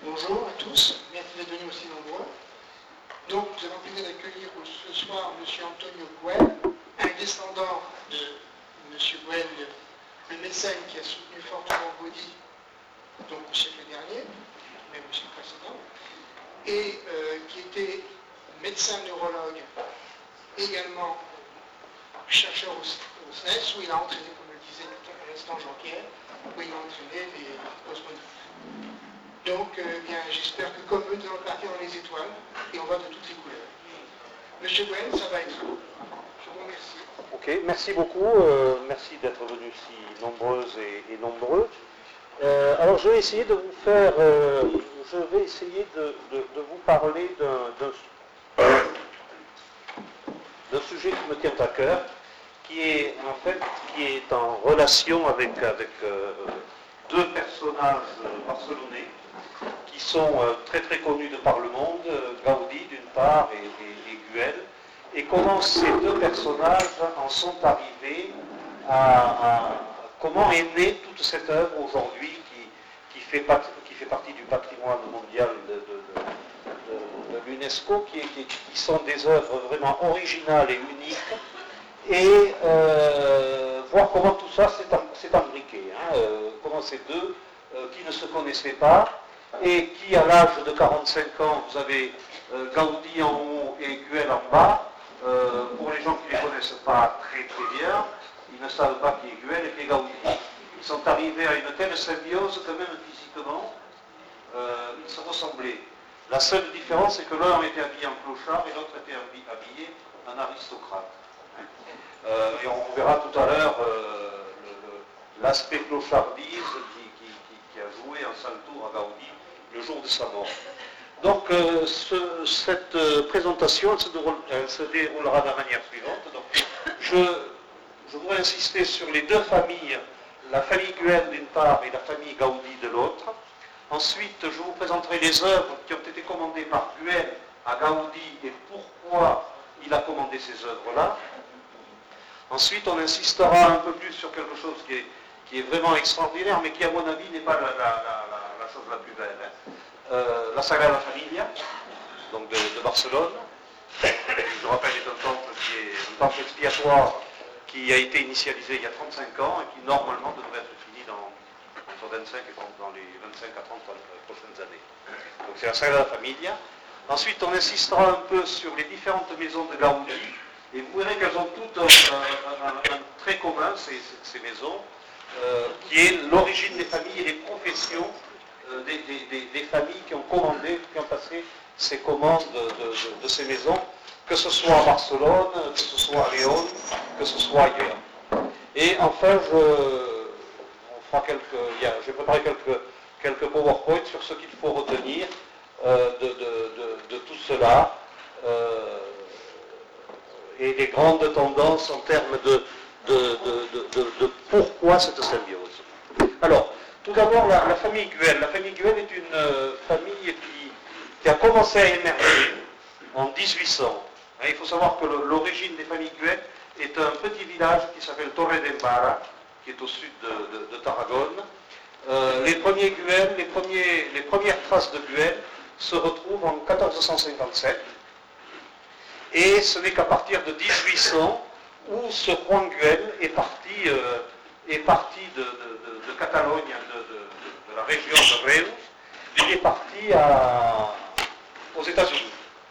Bonjour à tous, merci d'être venus aussi nombreux. Donc, nous avons le plaisir d'accueillir ce soir M. Antonio Güell, un descendant de M. Güell, le mécène qui a soutenu fortement Gaudí, donc au siècle dernier, même au siècle précédent, et qui était médecin neurologue, également chercheur au SNES, où il a entraîné, comme le disait à l'instant Jean-Pierre, où il a entraîné les cosmonautes. Donc, bien, j'espère que comme eux, nous allons partir dans les étoiles et on va de toutes les couleurs. Monsieur Güell, ça va être vous. Je vous remercie. Ok, merci beaucoup. Merci d'être venus si nombreuses et nombreux. Alors, je vais essayer de vous faire. Je vais essayer de vous parler d'un sujet qui me tient à cœur, qui est en relation avec deux personnages barcelonais qui sont très très connus de par le monde, Gaudí d'une part et Güell, et comment ces deux personnages en sont arrivés comment est née toute cette œuvre aujourd'hui qui fait partie du patrimoine mondial de l'UNESCO, qui sont des œuvres vraiment originales et uniques, et voir comment tout ça s'est imbriqué, comment ces deux qui ne se connaissaient pas, et qui à l'âge de 45 ans, vous avez Gaudí en haut et Güell en bas. Pour les gens qui ne les connaissent pas très très bien, ils ne savent pas qui est Güell et qui est Gaudí. Ils sont arrivés à une telle symbiose que même physiquement, ils se ressemblaient. La seule différence, c'est que l'un était habillé en clochard et l'autre était habillé en aristocrate. Et on verra tout à l'heure l'aspect clochardise qui a joué un sale tour à Gaudí le jour de sa mort. Donc cette présentation elle se déroulera de la manière suivante. Donc, je voudrais insister sur les deux familles, la famille Güell d'une part et la famille Gaudí de l'autre. Ensuite, je vous présenterai les œuvres qui ont été commandées par Güell à Gaudí et pourquoi il a commandé ces œuvres-là. Ensuite, on insistera un peu plus sur quelque chose qui est vraiment extraordinaire, mais qui, à mon avis, n'est pas la chose la plus belle. La Sagrada Familia, donc de Barcelone. Je rappelle, est un temple expiatoire qui a été initialisé il y a 35 ans et qui, normalement, devrait être fini entre 25 et dans les 25 à 30 prochaines années. Donc, c'est la Sagrada Familia. Ensuite, on insistera un peu sur les différentes maisons de Gaudí. Et vous verrez qu'elles ont toutes un trait commun, ces maisons, qui est l'origine des familles et les professions des familles qui ont commandé, qui ont passé ces commandes de ces maisons, que ce soit à Barcelone, que ce soit à Léon, que ce soit ailleurs. Et enfin, j'ai préparé quelques PowerPoints sur ce qu'il faut retenir de tout cela. Et les grandes tendances en termes de pourquoi cette symbiose. Alors, tout d'abord, la famille Güell. La famille Güell est une famille qui a commencé à émerger en 1800. Il faut savoir que l'origine des familles Güell est un petit village qui s'appelle Torredembarra, qui est au sud de Tarragone. Les premiers Güell, les premières traces de Güell se retrouvent en 1457. Et ce n'est qu'à partir de 1800 où ce Juan Güell est parti de Catalogne, de la région de Reus, il est parti aux États-Unis,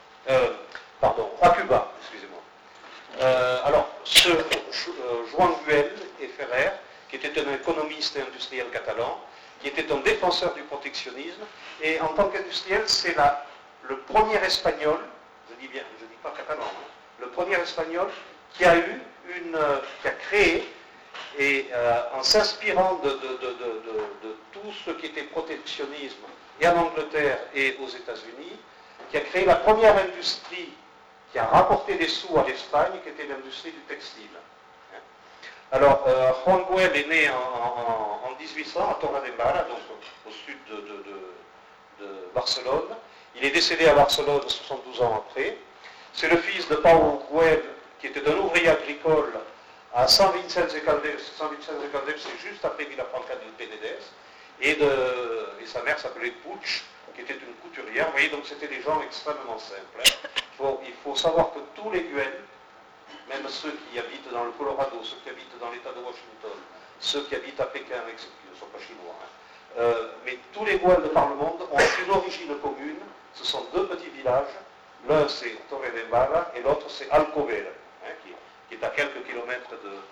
à Cuba, excusez-moi. Alors, ce Juan Güell et Ferrer, qui était un économiste et industriel catalan, qui était un défenseur du protectionnisme, et en tant qu'industriel, c'est le premier espagnol, je dis pas catalan, le premier espagnol qui a créé, et en s'inspirant de tout ce qui était protectionnisme, et en Angleterre et aux États-Unis, qui a créé la première industrie qui a rapporté des sous à l'Espagne, qui était l'industrie du textile. Alors, Juan Güell est né en 1800 à Torredembarra, donc au sud de Barcelone. Il est décédé à Barcelone 72 ans après. C'est le fils de Pau Güell, qui était un ouvrier agricole à San Vicente de Calders. San Vicente de Calders, c'est juste après Vilafranca del Penedès. Et sa mère s'appelait Puig qui était une couturière. Vous voyez, donc c'était des gens extrêmement simples. Il faut savoir que tous les Guen, même ceux qui habitent dans le Colorado, ceux qui habitent dans l'État de Washington, ceux qui habitent à Pékin, qui ne sont pas chinois, mais tous les Guen de par le monde ont une origine commune. Ce sont deux petits villages. L'un c'est Torredembarra et l'autre c'est Alcover, qui est à quelques kilomètres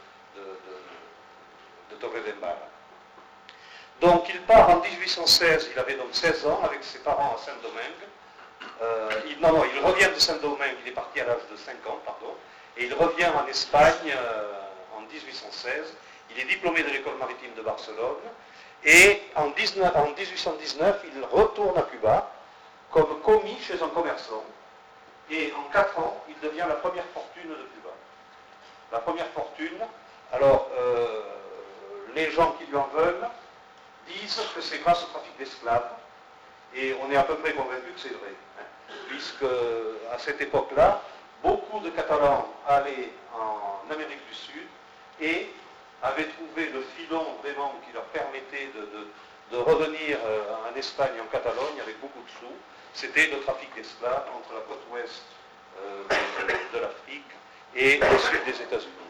de Torredembarra. Donc il part en 1816, il avait donc 16 ans avec ses parents à Saint-Domingue. Il revient de Saint-Domingue, il est parti à l'âge de 5 ans, pardon, et il revient en Espagne en 1816. Il est diplômé de l'école maritime de Barcelone, et en 1819, il retourne à Cuba comme commis chez un commerçant, et en 4 ans, il devient la première fortune de Cuba. La première fortune, alors les gens qui lui en veulent disent que c'est grâce au trafic d'esclaves, et on est à peu près convaincu que c'est vrai, puisque à cette époque-là, beaucoup de Catalans allaient en Amérique du Sud et avaient trouvé le filon vraiment qui leur permettait de revenir en Espagne, en Catalogne, avec beaucoup de sous. C'était le trafic d'esclaves entre la côte ouest de l'Afrique et le sud des États-Unis.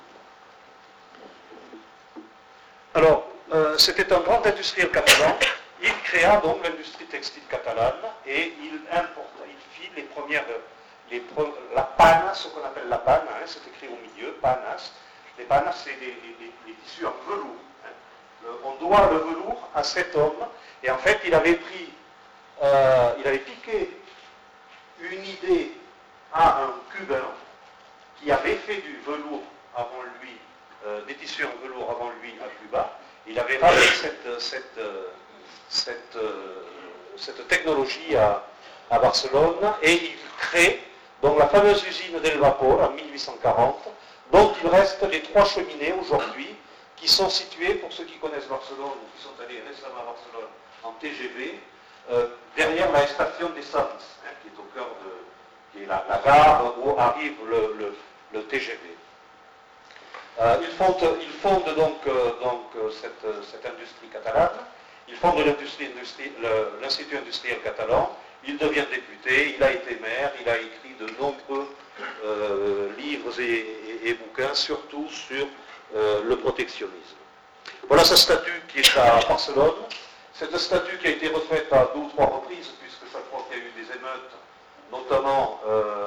Alors, c'était un grand industriel catalan. Il créa donc l'industrie textile catalane et il fit les premières, la pana, ce qu'on appelle la pana, c'est écrit au milieu, panas. Les panas, c'est les tissus en velours. On doit le velours à cet homme, et en fait, il avait piqué une idée à un Cubain qui avait fait du velours avant lui, des tissus en velours avant lui à Cuba. Il avait ramené cette technologie à Barcelone, et il crée donc la fameuse usine d'El Vapor en 1840, dont il reste les 3 cheminées aujourd'hui, qui sont situées, pour ceux qui connaissent Barcelone ou qui sont allés récemment à Barcelone en TGV, derrière la station d'essence, qui est au cœur qui est la gare où arrive le TGV. Il fonde donc cette industrie catalane, il fonde l'Institut industriel catalan, il devient député, il a été maire, il a écrit de nombreux livres et bouquins, surtout sur le protectionnisme. Voilà sa statue qui est à Barcelone. Cette statue qui a été refaite à 2 ou 3 reprises, puisque chaque fois qu'il y a eu des émeutes, notamment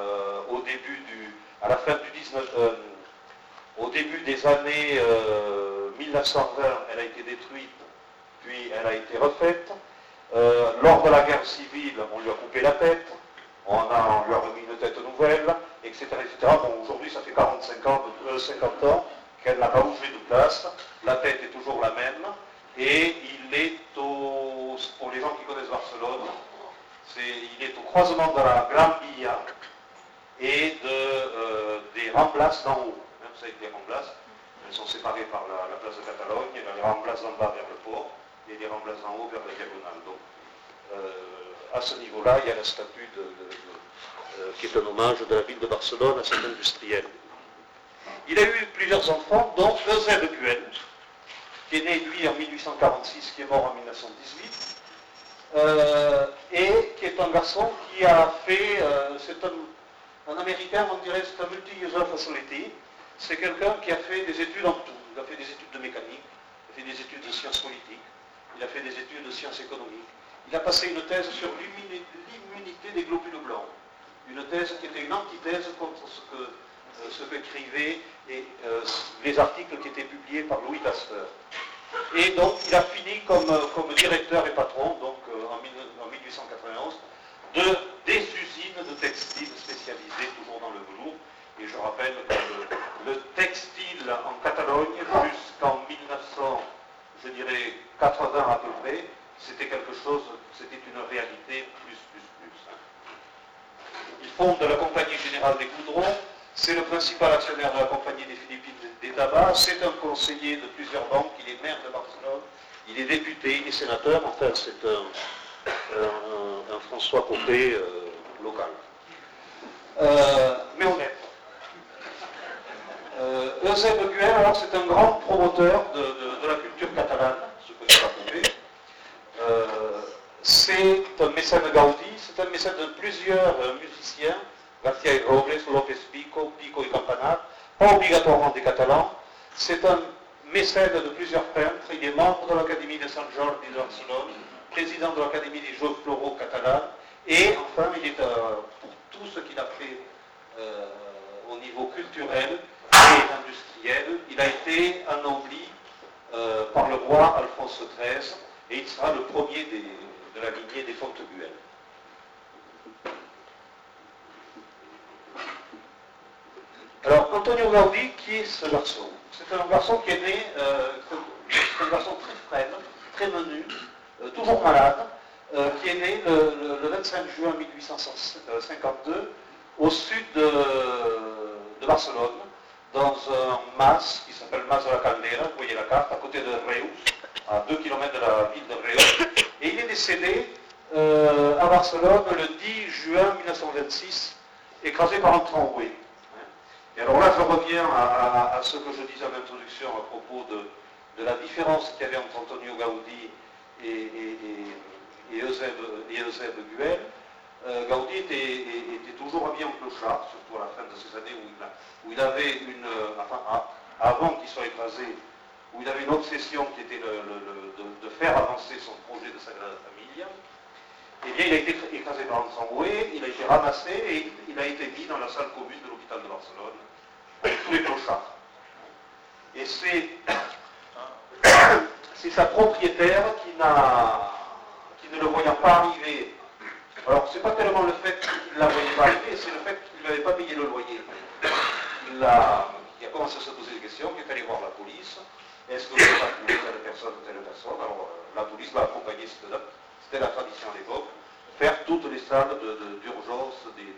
au début des années 1920, elle a été détruite, puis elle a été refaite. Lors de la guerre civile, on lui a coupé la tête, on lui a remis une tête nouvelle, etc. Bon, aujourd'hui, ça fait 50 ans qu'elle n'a pas bougé de place, la tête est toujours la même, et il est pour les gens qui connaissent Barcelone, il est au croisement de la Gran Via et des Ramblas d'en haut. Vous savez que les Ramblas, elles sont séparées par la place de Catalogne, il y a les Ramblas d'en bas vers le port, et les Ramblas d'en haut vers la diagonale. Donc, à ce niveau-là, il y a la statue qui est un hommage de la ville de Barcelone à cet industriel. Il a eu plusieurs enfants, dont Eusèbe Guen, qui est né, lui, en 1846, qui est mort en 1918, et qui est un garçon qui a fait, c'est un Américain, on dirait, c'est un multi-user facility, c'est quelqu'un qui a fait des études en tout. Il a fait des études de mécanique, il a fait des études de sciences politiques, il a fait des études de sciences économiques. Il a passé une thèse sur l'immunité des globules blancs, une thèse qui était une antithèse contre ce qu'écrivaient les articles qui étaient publiés par Louis Pasteur. Et donc il a fini comme directeur et patron, donc en 1891, des usines de textiles spécialisées toujours dans le velours. Et je rappelle que le textile en Catalogne, jusqu'en 1980 à peu près, c'était quelque chose, c'était une réalité plus. Il fonde la Compagnie Générale des Goudrons, c'est le principal actionnaire de la Compagnie des Philippines des Tabacs, c'est un conseiller de plusieurs banques, il est maire de Barcelone, il est député, il est sénateur, enfin c'est un François Copé local. Mais honnête. Eusèbe Guen, alors, c'est un grand promoteur de la culture catalane, ce que je vais raconter. C'est c'est un mécène Gaudi, c'est un mécène de plusieurs musiciens, García y Robles, López Pico, Pico et Campanar, pas obligatoirement des Catalans. C'est un mécène de plusieurs peintres, il est membre de l'Académie de Sant Jordi de Barcelone, président de l'Académie des Jeux Floraux catalans, et enfin il est pour tout ce qu'il a fait au niveau culturel et industriel, il a été anobli par le roi Alphonse XIII, et il sera le premier de la lignée des Fontiguel. Alors, Antonio Gaudí, qui est ce garçon? C'est un garçon qui est né, c'est un garçon très frêle, très menu, toujours malade, qui est né le 25 juin 1852 au sud de Barcelone, dans un mas qui s'appelle Mas de la Caldera, vous voyez la carte, à côté de Reus, à 2 km de la ville de Reus. Et il est décédé à Barcelone le 10 juin 1926, écrasé par un tramway. Et alors là, je reviens à ce que je disais en introduction à propos de la différence qu'il y avait entre Antonio Gaudí et Eusèbe Guel. Gaudí était toujours habillé en clochard, surtout à la fin de ces années où il avait avant qu'il soit écrasé, où il avait une obsession qui était de faire avancer son projet de Sagrada Familia. Eh bien, il a été écrasé par un tramway, il a été ramassé et il a été mis dans la salle commune de l'hôpital de Barcelone, avec tous les clochards. Et c'est sa propriétaire qui ne le voyant pas arriver. Alors, c'est pas tellement le fait qu'il ne la voyait pas arriver, c'est le fait qu'il n'avait pas payé le loyer. Il a commencé à se poser des questions, il est allé voir la police. Est-ce que vous avez trouvé telle personne ou telle personne? Alors, la police l'a accompagné, c'était la tradition à l'époque, faire toutes les salles d'urgence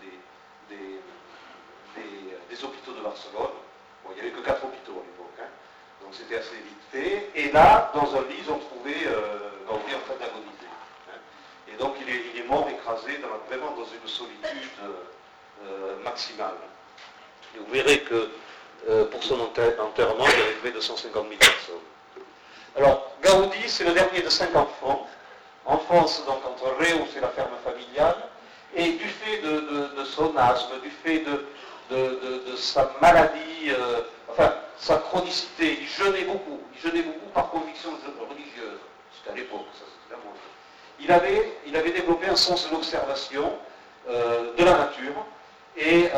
des hôpitaux de Barcelone. Bon, il n'y avait que 4 hôpitaux à l'époque, hein. Donc c'était assez vite fait. Et là, dans un lit, ils ont trouvé Gaudí en train d'agoniser. Hein. Et donc il est mort écrasé vraiment dans une solitude maximale. Et vous verrez que pour son enterrement, il y avait près de 150 000 personnes. Alors, Gaudí, c'est le dernier de 5 enfants. Enfance donc entre Reus et la ferme familiale, et du fait de son asthme, du fait de sa maladie, sa chronicité, il jeûnait beaucoup par conviction religieuse, c'était à l'époque, ça c'était la mode. Il avait développé un sens de l'observation de la nature, et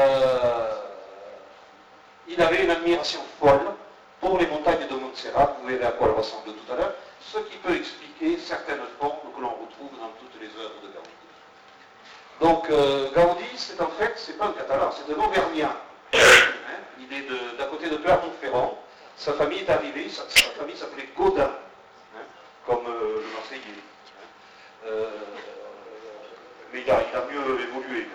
il avait une admiration folle pour les montagnes de Montserrat, vous verrez à quoi elles ressemblent tout à l'heure, ce qui peut expliquer certaines formes que l'on retrouve dans toutes les œuvres de Gaudí. Donc Gaudí, c'est pas un catalan, c'est un auvergnat. Hein, il est d'à côté de Clermont-Ferrand. Sa famille est arrivée, sa famille s'appelait Gaudin, hein, comme le Marseillais. Hein. Mais il a mieux évolué.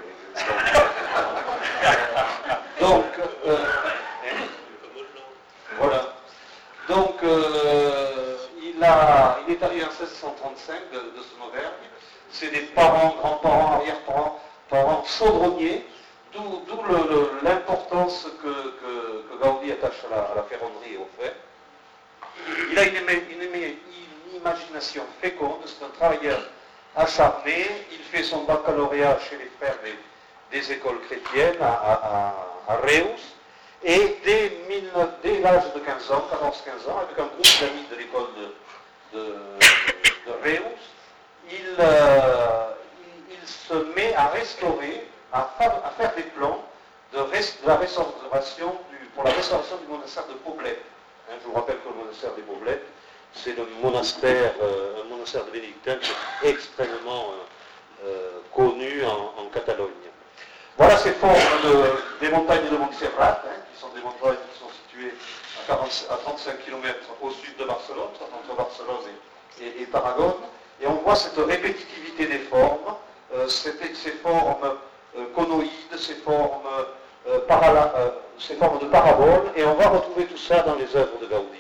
Donc, voilà. Donc, il est arrivé en 1635 de son Auvergne. C'est des parents, grands-parents, arrière-parents, parents chaudronniers, d'où l'importance que Gaudí attache à la ferronnerie et au fer. Il a une imagination féconde, c'est un travailleur acharné. Il fait son baccalauréat chez les frères des écoles chrétiennes à Reus. Et dès l'âge de 15 ans, 14-15 ans, avec un groupe d'amis de l'école de Reus, il se met à restaurer, à faire des plans pour la restauration du monastère de Poblet. Hein, je vous rappelle que le monastère des Poblet, c'est un monastère de bénédictins extrêmement connu en Catalogne. Voilà ces formes des montagnes de Montserrat, hein, qui sont des montagnes qui sont situées à 35 km au sud de Barcelone, entre Barcelone et Tarragone. Et on voit cette répétitivité des formes, ces formes conoïdes, ces formes de paraboles, et on va retrouver tout ça dans les œuvres de Gaudí.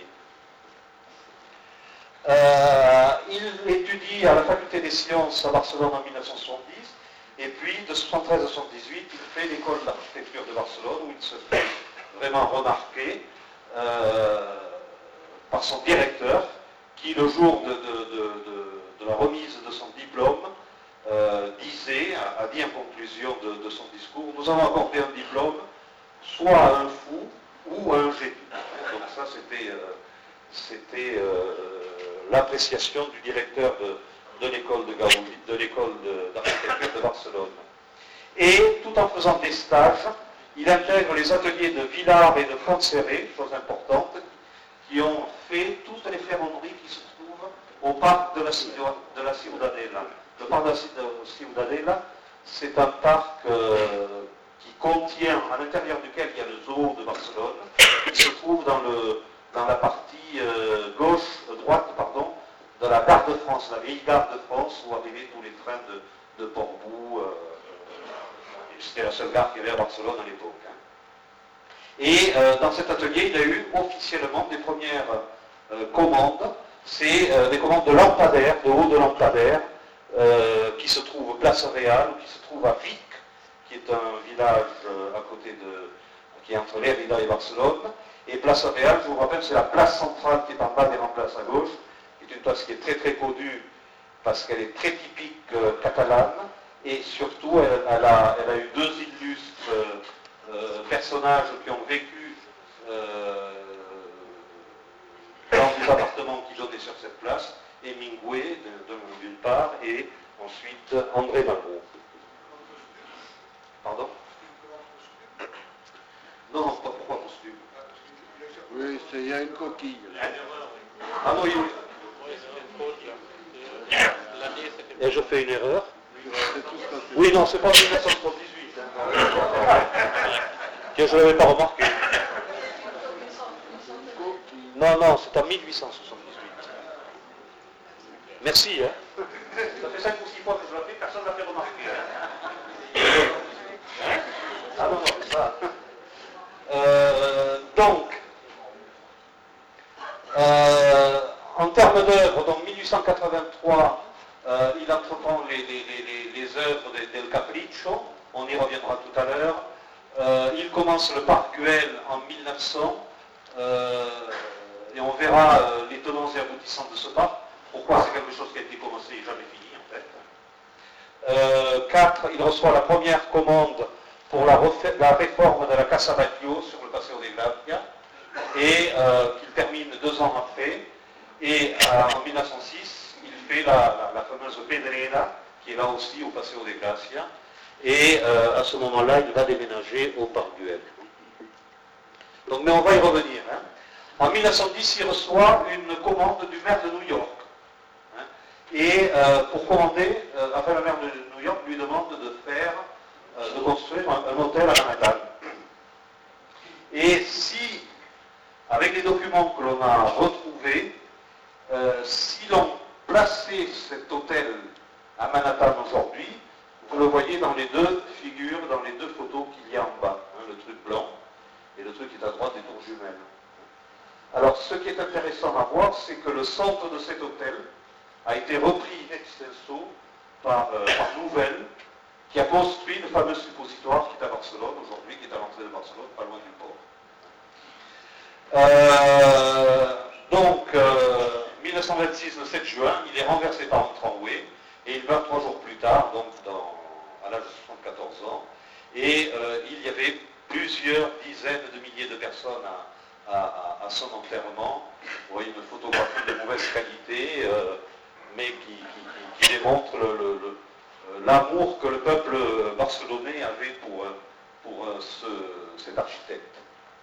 Il étudie à la faculté des sciences à Barcelone en 1970, et puis de 1973 à 1978, il fait l'école d'architecture de Barcelone, où il se fait vraiment remarquer par son directeur, qui le jour de la remise de son diplôme a dit en conclusion de son discours, nous avons accordé un diplôme soit à un fou ou à un génie. Donc ça, c'était l'appréciation du directeur de l'école de Gaudi, de l'école d'architecture de Barcelone. Et tout en faisant des stages, il intègre les ateliers de Villars et de Fontserré, chose importante, qui ont fait toutes les ferronneries qui se trouvent au parc de la Ciudadela. Le parc de la Ciudadela, c'est un parc qui contient, à l'intérieur duquel il y a le zoo de Barcelone, qui se trouve dans la partie droite de la gare de France, la vieille gare de France, où arrivaient tous les trains de Portbou. C'était la seule gare qu'il y avait à Barcelone à l'époque. Et dans cet atelier, il y a eu officiellement des premières commandes. C'est des commandes de lampadaires, de haut de lampadaires, qui se trouvent place Réal, ou qui se trouve à Vic, qui est un village qui est entre Lérida et Barcelone. Et place Réal, je vous rappelle, c'est la place centrale qui est en bas des remplaces à gauche, qui est une place qui est très très connue parce qu'elle est très typique catalane. Et surtout, elle a eu deux illustres personnages qui ont vécu dans des appartements qui donnaient sur cette place, Hemingway d'une part, et ensuite André Malraux. Pardon? Non, pas pourquoi costume. Oui, il y a une coquille. Ah non, et je fais une erreur. Oui, non, c'est pas en 1978. Que je ne l'avais pas remarqué. Non, c'est en 1878. Merci, hein. Ça fait 5 ou 6 fois que je l'ai fait, personne ne l'a fait remarquer. Hein? Ah non, c'est ça. Donc, en termes d'œuvres, donc 1883, il entreprend les œuvres del Capriccio, on y reviendra tout à l'heure. Il commence le parc Güell en 1900, et on verra les tenants et aboutissants de ce parc. Pourquoi c'est quelque chose qui a été commencé et jamais fini en fait. 4, il reçoit la première commande pour la réforme de la Casa Batlló sur le Paseo de Gracia, et qu'il termine 2 ans après. Et en 1906, il fait la fameuse Pedrera, qui est là aussi au Paseo de Gracia, et à ce moment-là, il va déménager au parc Güell. Donc, mais on va y revenir. Hein. En 1910, il reçoit une commande du maire de New York. Hein, et pour commander, enfin, le maire de New York lui demande de construire un hôtel à Manhattan. Et si, avec les documents que l'on a retrouvés, si l'on plaçait cet hôtel à Manhattan aujourd'hui, vous le voyez dans les deux figures, dans les deux photos qu'il y a en bas, hein, le truc blanc et le truc qui est à droite des tours jumelles. Alors ce qui est intéressant à voir, c'est que le centre de cet hôtel a été repris in extenso par Nouvel, qui a construit le fameux suppositoire qui est à Barcelone aujourd'hui, qui est à l'entrée de Barcelone, pas loin du port. Donc, 1926, le 7 juin, il est renversé par un tramway et il meurt 3 jours plus tard, donc à l'âge de 74 ans. Et il y avait plusieurs dizaines de milliers de personnes à son enterrement. Vous voyez une photographie de mauvaise qualité, mais qui démontre l'amour que le peuple barcelonais avait pour cet architecte.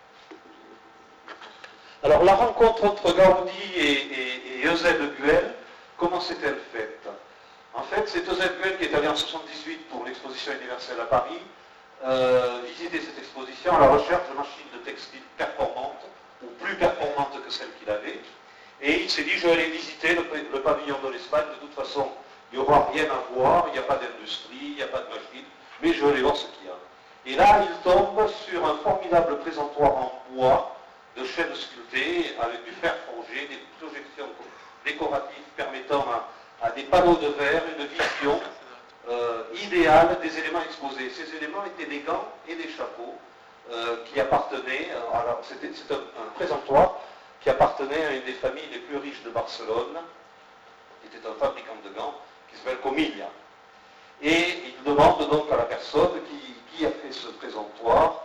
Alors la rencontre entre Gaudi et Eusèbe Güell, comment s'est-elle faite? En fait, c'est Eusèbe Güell qui est allé en 1978 pour l'exposition universelle à Paris, visiter cette exposition à la recherche de machines de textile performantes, ou plus performantes que celles qu'il avait, et il s'est dit, je vais aller visiter le pavillon de l'Espagne, de toute façon, il n'y aura rien à voir, il n'y a pas d'industrie, il n'y a pas de machine, mais je vais aller voir ce qu'il y a. Et là, il tombe sur un formidable présentoir en bois, de chêne sculpté, avec du fer forgé, des projections décoratives permettant à des panneaux de verre une vision idéale des éléments exposés. Ces éléments étaient des gants et des chapeaux qui appartenaient, alors c'est un présentoir qui appartenait à une des familles les plus riches de Barcelone, qui était un fabricant de gants, qui s'appelle Comilla. Et il demande donc à la personne qui a fait ce présentoir.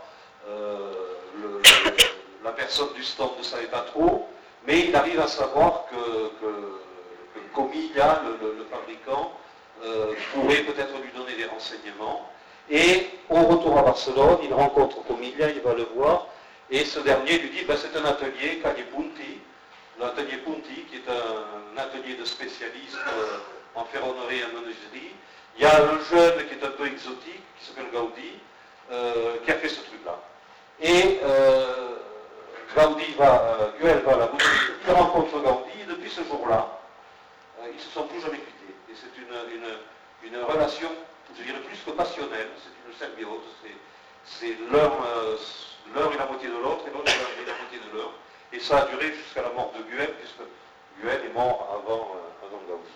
La personne du stand ne savait pas trop, mais il arrive à savoir que Comilla, le fabricant, pourrait peut-être lui donner des renseignements. Et au retour à Barcelone, il rencontre Comilla, il va le voir, et ce dernier lui dit, ben, c'est un atelier Calle Punti, l'atelier Punti, qui est un atelier de spécialistes en ferronnerie et en menuiserie. Il y a un jeune qui est un peu exotique, qui s'appelle Gaudi, qui a fait ce truc-là. Et Güell va à la boutique, il rencontre Gaudi, et depuis ce jour-là, ils ne se sont plus jamais quittés. Et c'est une relation, je dirais plus que passionnelle, c'est une symbiose, c'est l'un et la moitié de l'autre, et l'autre et la moitié de l'un. Et ça a duré jusqu'à la mort de Güell, puisque Güell est mort avant Gaudi.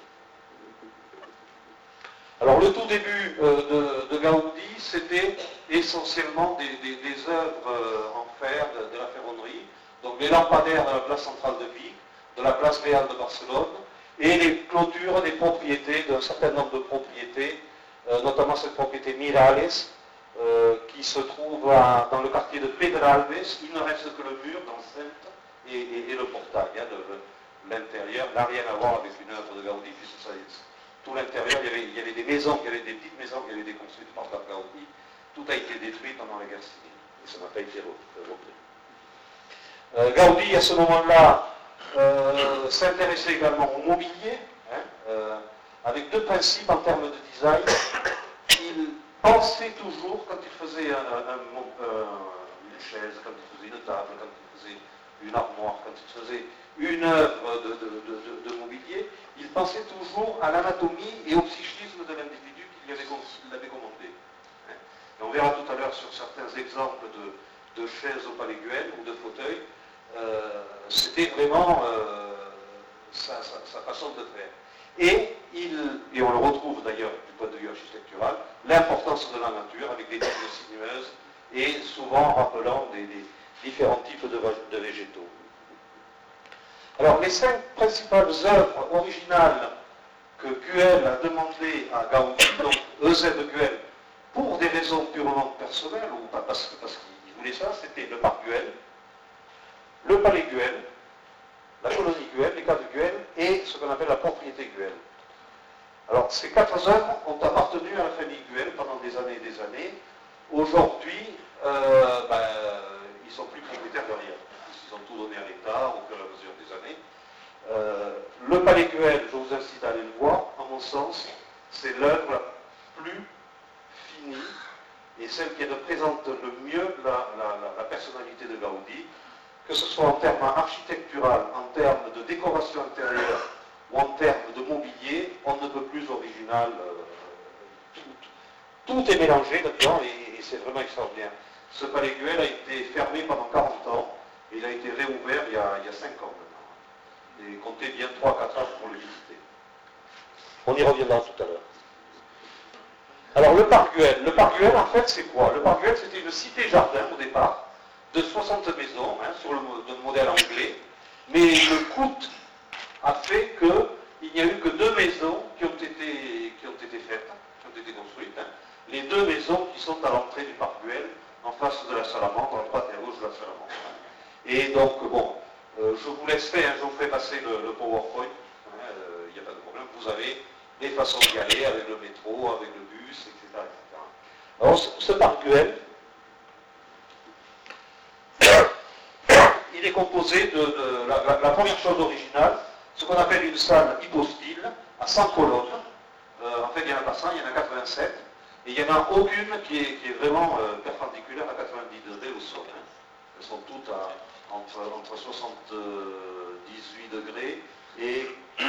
Alors le tout début de Gaudi, c'était essentiellement des œuvres en fer de la ferronnerie, donc les lampadaires de la place centrale de Vic, de la place Réale de Barcelone, et les clôtures des propriétés, d'un certain nombre de propriétés, notamment cette propriété Mirales, qui se trouve dans le quartier de Pedralbes. Il ne reste que le mur d'enceinte et le portail. L'intérieur n'a rien à voir avec une œuvre de Gaudi, puisque ça, tout l'intérieur, il y avait des maisons, il y avait des petites maisons qui avaient été construites par Gaudi. Tout a été détruit pendant la guerre civile, et ça n'a pas été repris. Gaudi, à ce moment-là, s'intéressait également au mobilier, avec deux principes en termes de design. Il pensait toujours, quand il faisait une chaise, quand il faisait une table, quand il faisait une armoire, quand il faisait une œuvre de mobilier, il pensait toujours à l'anatomie et au psychisme de l'individu qui l'avait commandé. Et on verra tout à l'heure sur certains exemples de chaises au Palais Güell ou de fauteuils. C'était vraiment sa façon de faire. Et on le retrouve d'ailleurs du point de vue architectural, l'importance de la nature avec des lignes sinueuses et souvent rappelant des différents types de végétaux. Alors les 5 principales œuvres originales que Güell a demandées à Gaudi, donc Eusèbe Güell, pour des raisons purement personnelles, ou pas parce qu'il voulait ça, c'était le parc Güell, le palais Güell, la colonie Güell, les caves Güell et ce qu'on appelle la propriété Güell. Alors ces 4 œuvres ont appartenu à la famille Güell pendant des années et des années. Aujourd'hui, ils ne sont plus propriétaires de rien. Ils ont tout donné à l'État au fur et à mesure des années. Le palais Güell, je vous incite à aller le voir, à mon sens, c'est l'œuvre la plus finie et celle qui représente le mieux la personnalité de Gaudi, que ce soit en termes architectural, en termes de décoration intérieure ou en termes de mobilier, on ne peut plus original. Tout est mélangé là-dedans et c'est vraiment extraordinaire. Ce palais Güell a été fermé pendant 40 ans et il a été réouvert il y a 5 ans maintenant. Et comptez bien 3-4 ans pour le visiter. On y reviendra tout à l'heure. Alors le parc Güell en fait c'est quoi? Le parc Güell c'était une cité-jardin au départ, de 60 maisons, sur le modèle anglais, mais le coût a fait qu'il n'y a eu que 2 maisons qui ont été faites, qui ont été construites. Les 2 maisons qui sont à l'entrée du parc Güell, en face de la Salamandre, à droite et à gauche de la Salamandre. Et donc, bon, je vous laisse faire, je vous ferai passer le PowerPoint, il n'y a pas de problème, vous avez des façons d'y aller avec le métro, avec le bus, etc. Alors, ce parc Güell, il est composé de la première chose originale, ce qu'on appelle une salle hypostyle à 100 colonnes. En fait, il n'y en a pas 100, il y en a 87. Et il n'y en a aucune qui est vraiment perpendiculaire à 90 degrés au sol. Elles sont toutes entre 78 degrés et 98-99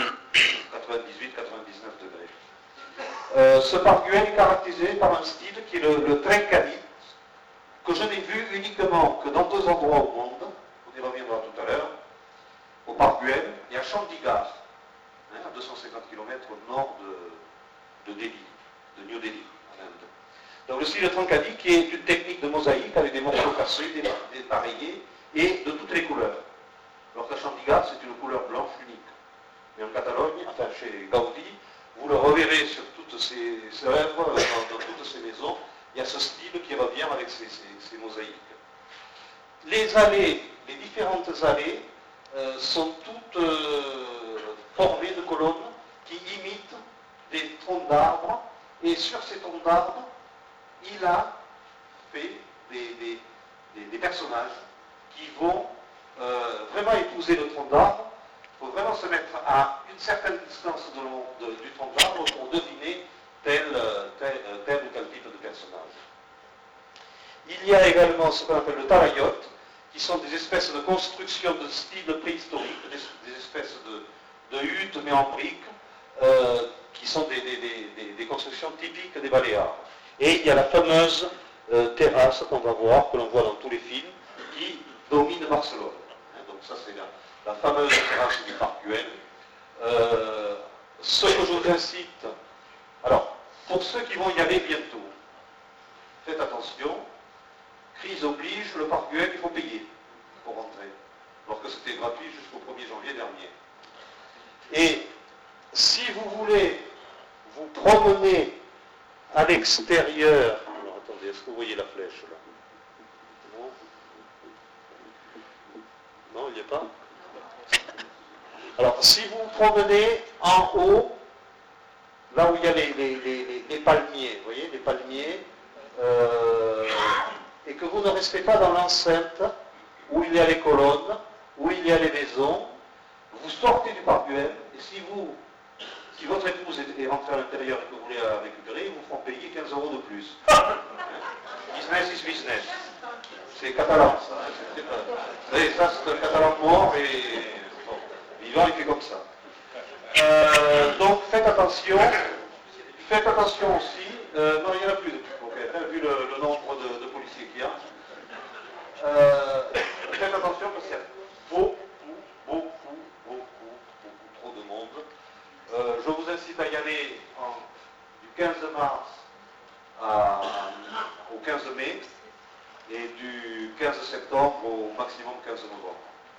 degrés. Ce parc Güell est caractérisé par un style qui est le Trencani, que je n'ai vu uniquement que dans 2 endroits au monde. On y reviendra tout à l'heure, au parc Güell et à Chandigarh, à 250 km au nord de Delhi, de New Delhi, en Inde. Donc le style de Trencani qui est une technique de mosaïque avec des morceaux cassés, dépareillés et de toutes les couleurs. Alors qu'à Chandigarh, c'est une couleur blanche unique. Mais en Catalogne, enfin chez Gaudi, vous le reverrez sur toutes ces œuvres, dans toutes ces maisons, il y a ce style qui revient avec ces mosaïques. Les allées, les différentes allées sont toutes formées de colonnes qui imitent des troncs d'arbres, et sur ces troncs d'arbres, il a fait des personnages qui vont vraiment épouser le tronc d'arbre. Il faut vraiment se mettre à une certaine distance du tronc d'arbre pour deviner tel ou tel type de personnage. Il y a également ce qu'on appelle le talayote, qui sont des espèces de constructions de style préhistorique, des espèces de huttes mais en briques, qui sont des constructions typiques des Baléares. Et il y a la fameuse terrasse qu'on va voir, que l'on voit dans tous les films, qui domine Barcelone. Donc ça c'est la fameuse terrasse du Parc Güell. Ce que je vous incite, alors, pour ceux qui vont y aller bientôt, faites attention, crise oblige, le Parc Güell, il faut payer pour rentrer, alors que c'était gratuit jusqu'au 1er janvier dernier. Et si vous voulez vous promener à l'extérieur, alors attendez, est-ce que vous voyez la flèche là? Non? Non, il n'y est pas? Alors, si vous vous promenez en haut, là où il y a les palmiers, vous voyez, les palmiers, et que vous ne restez pas dans l'enceinte où il y a les colonnes, où il y a les maisons, vous sortez du Parc Güell, et si votre épouse est rentrée à l'intérieur et que vous voulez la récupérer, ils vous feront payer 15 € de plus. Business is business. C'est catalan, ça. Vous savez, ça, c'est un catalan mort, et bon, vivant, il fait comme ça. Donc, faites attention. Faites attention aussi. Non, il n'y en a plus de pickpocket, vu le nombre de policiers qu'il y a. Faites attention parce qu'il y a beaucoup trop de monde. Je vous incite à y aller du 15 mars au 15 mai et du 15 septembre au maximum 15 novembre.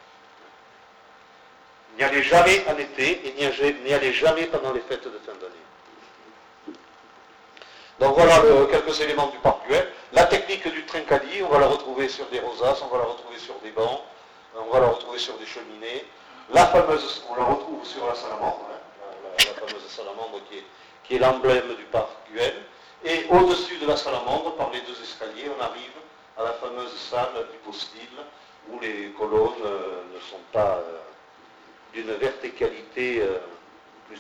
N'y allez jamais en été et n'y allez jamais pendant les fêtes de fin d'année. Donc voilà quelques éléments du Parc Güell. La technique du trincali, on va la retrouver sur des rosaces, on va la retrouver sur des bancs, on va la retrouver sur des cheminées. La fameuse, on la retrouve sur la salamandre, la fameuse salamandre qui est l'emblème du Parc Güell. Et au-dessus de la salamandre, par les deux escaliers, on arrive à la fameuse salle d'hypostyle où les colonnes ne sont pas d'une verticalité plus.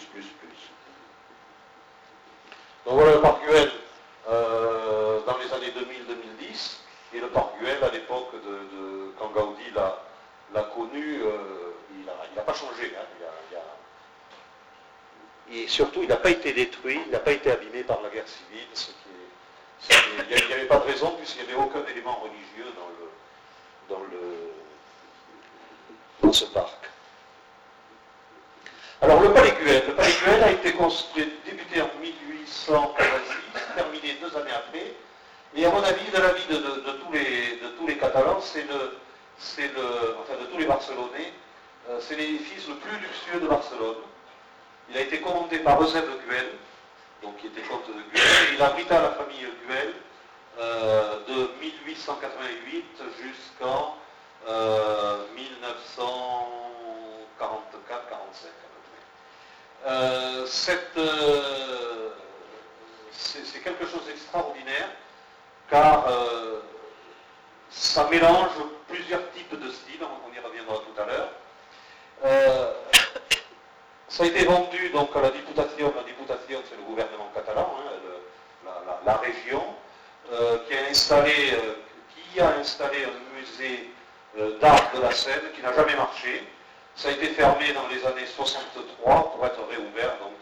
Donc voilà le Parc Güell dans les années 2000-2010, et le Parc Güell à l'époque quand Gaudi l'a connu, il n'a pas changé. Hein, et surtout, il n'a pas été détruit, il n'a pas été abîmé par la guerre civile, il n'y avait pas de raison, puisqu'il n'y avait aucun élément religieux dans ce parc. Alors le Palais Güell a été construit, débuté en 1886, terminé 2 années après, et à mon avis, de l'avis de tous les Catalans, enfin de tous les Barcelonais, c'est l'édifice le plus luxueux de Barcelone. Il a été commandé par Eusèbe Güell, donc qui était comte de Güell, et il abrita la famille Güell de 1888 jusqu'en 1944-45. C'est quelque chose d'extraordinaire, car ça mélange plusieurs types de styles, on y reviendra tout à l'heure. Ça a été vendu donc à la Diputación c'est le gouvernement catalan, hein, la région, qui a installé un musée d'art de la Seine qui n'a jamais marché. Ça a été fermé dans les années 63 pour être réouvert donc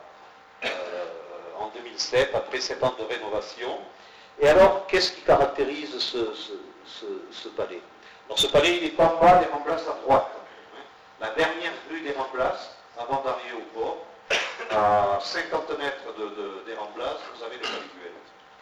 en 2007, après 7 ans de rénovation. Et alors, qu'est-ce qui caractérise ce palais? Alors ce palais, il est en bas des Ramblas à droite. La dernière rue des Ramblas, avant d'arriver au port, à 50 mètres des Ramblas, vous avez le Palais Güell.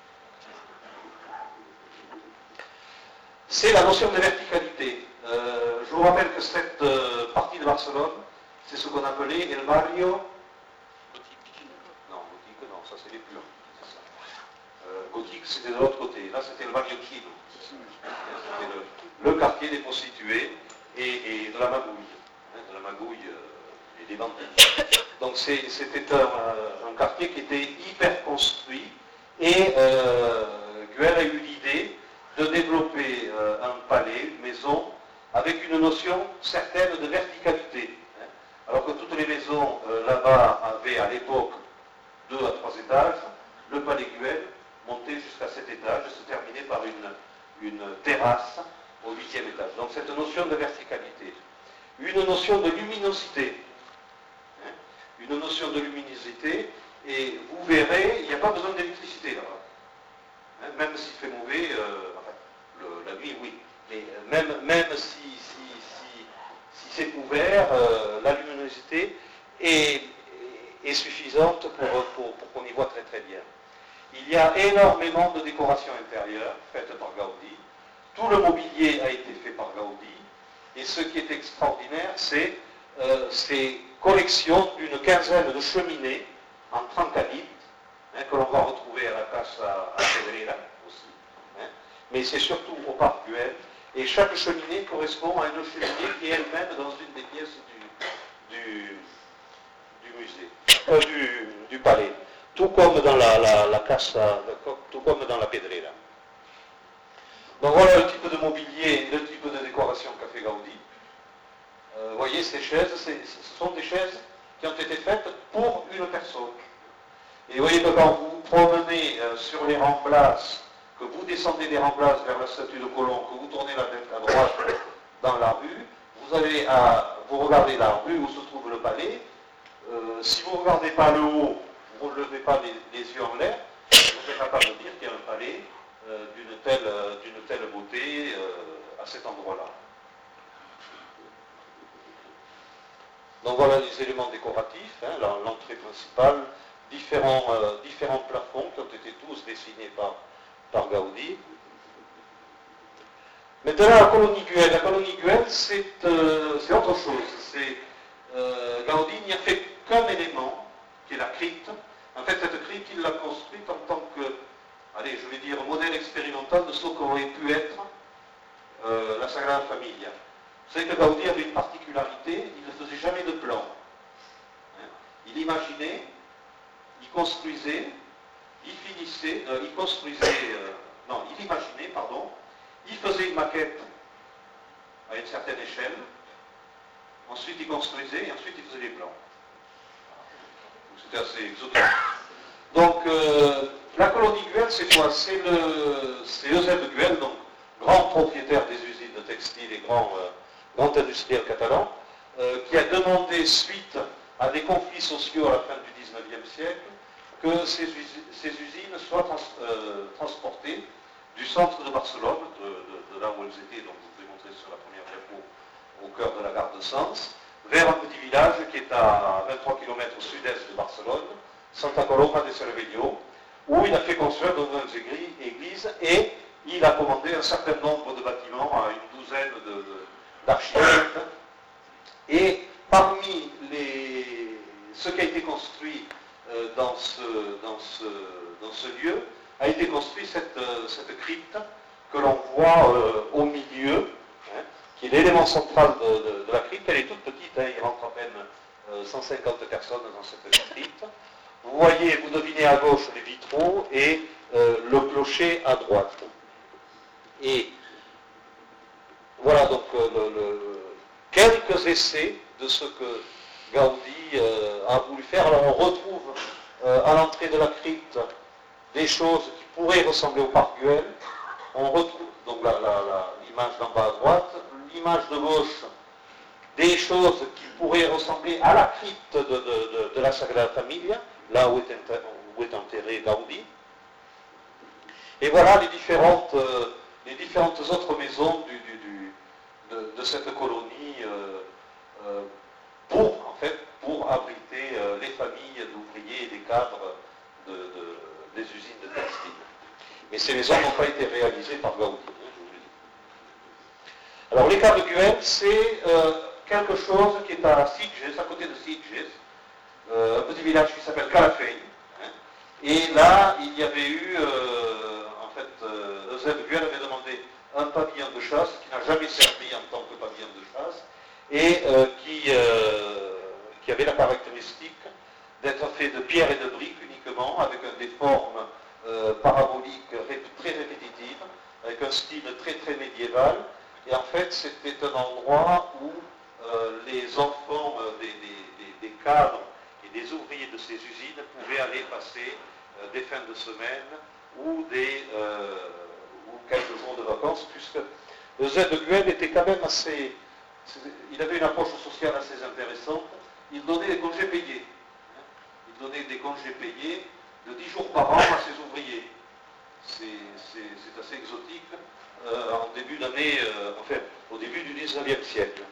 C'est la notion de verticalité. Je vous rappelle que cette partie de Barcelone, c'est ce qu'on appelait El Barrio. Non, ça c'est les Purs. unique, c'était de l'autre côté. Là, c'était le Magliocchino. C'était le quartier des prostituées et de la magouille. De la magouille et des bandits. Donc c'était un quartier qui était hyper construit et Güell a eu l'idée de développer un palais, une maison, avec une notion certaine de verticalité. Alors que toutes les maisons là-bas avaient à l'époque 2 à 3 étages, le palais Güell montait jusqu'à 7 étages et se terminait par une terrasse au 8e étage. Donc cette notion de verticalité. Une notion de luminosité. Une notion de luminosité, et vous verrez, il n'y a pas besoin d'électricité là-bas. Même s'il fait mauvais, la nuit, oui. Mais même si c'est couvert, la luminosité est suffisante pour qu'on y voit très très bien. Il y a énormément de décorations intérieures faites par Gaudi. Tout le mobilier a été fait par Gaudi. Et ce qui est extraordinaire, c'est ces collections d'une quinzaine de cheminées en trancadite, que l'on va retrouver à la Casa Pedrera aussi. Mais c'est surtout au parc Güell. Et chaque cheminée correspond à une cheminée qui est elle-même dans une des pièces du musée, du palais. Tout comme dans la Casa, tout comme dans la Pedrera. Donc voilà le type de mobilier, le type de décoration qu'a fait Gaudi. Vous voyez, ces chaises, ce sont des chaises qui ont été faites pour une personne. Et vous voyez que quand vous vous promenez sur les remplaces, que vous descendez des remplaces vers la statue de Colomb, que vous tournez la tête à droite dans la rue, vous regardez la rue où se trouve le palais. Si vous ne regardez pas le haut, vous ne levez pas les yeux en l'air, vous êtes capable de dire qu'il y a un palais d'une telle beauté à cet endroit-là. Donc voilà les éléments décoratifs, l'entrée principale, différents plafonds qui ont été tous dessinés par Gaudi. Maintenant la colonie Güell. La colonie Güell, c'est autre chose. Gaudi n'y a fait qu'un élément, qui est la crypte. En fait, cette crypte, il l'a construite en tant que, je vais dire, modèle expérimental de ce qu'aurait pu être la Sagrada Familia. Vous savez que Gaudi avait une particularité, il ne faisait jamais de plan. Il imaginait, il construisait, il finissait, il imaginait, pardon, il faisait une maquette à une certaine échelle, ensuite il construisait et ensuite il faisait les plans. C'était assez exotique. Donc, la colonie Güell, c'est quoi? C'est Eusèbe Güell, donc grand propriétaire des usines de textiles et grand industriel catalan, qui a demandé, suite à des conflits sociaux à la fin du XIXe siècle, que ces usines soient transportées du centre de Barcelone, de là où elles étaient, donc je vous ai montré sur la première diapo, au cœur de la gare de Sens, vers un petit village qui est à 23 km au sud-est de Barcelone, Santa Coloma de Cervello, où il a fait construire de nouvelles églises et il a commandé un certain nombre de bâtiments à une douzaine d'architectes. Et parmi ce qui a été construit dans ce lieu, a été construit cette crypte que l'on voit au milieu, qui est l'élément central de la crypte. Elle est toute petite, il rentre à peine 150 personnes dans cette crypte. Vous voyez, vous devinez à gauche les vitraux et le clocher à droite. Et voilà donc quelques essais de ce que Gaudi a voulu faire. Alors on retrouve à l'entrée de la crypte des choses qui pourraient ressembler au parc Güell. On retrouve donc l'image d'en bas à droite, l'image de gauche, des choses qui pourraient ressembler à la crypte de la Sagrada Familia, là où est enterré Gaudi. Et voilà les différentes autres maisons de cette colonie pour abriter les familles d'ouvriers et des cadres des usines de textile. Mais ces maisons n'ont pas été réalisées par Gaudi, je vous le dis. Alors l'écart de Güell, c'est quelque chose qui est à Sitges, à côté de Sitges, un petit village qui s'appelle Calafell. Et là, il y avait eu Eusèbe Guel avait demandé un pavillon de chasse qui n'a jamais servi en tant que pavillon de chasse et qui avait la caractéristique d'être fait de pierre et de briques uniquement, avec des formes paraboliques très répétitives, avec un style très très médiéval. Et en fait, c'était un endroit où les enfants des cadres et des ouvriers de ces usines pouvaient aller passer des fins de semaine ou quelques jours de vacances, puisque Eusèbe Guel était quand même assez... Il avait une approche sociale assez intéressante. Il donnait des congés payés. Il donnait des congés payés de 10 jours par an à ses ouvriers. C'est assez exotique en début d'année, au début du 19e siècle.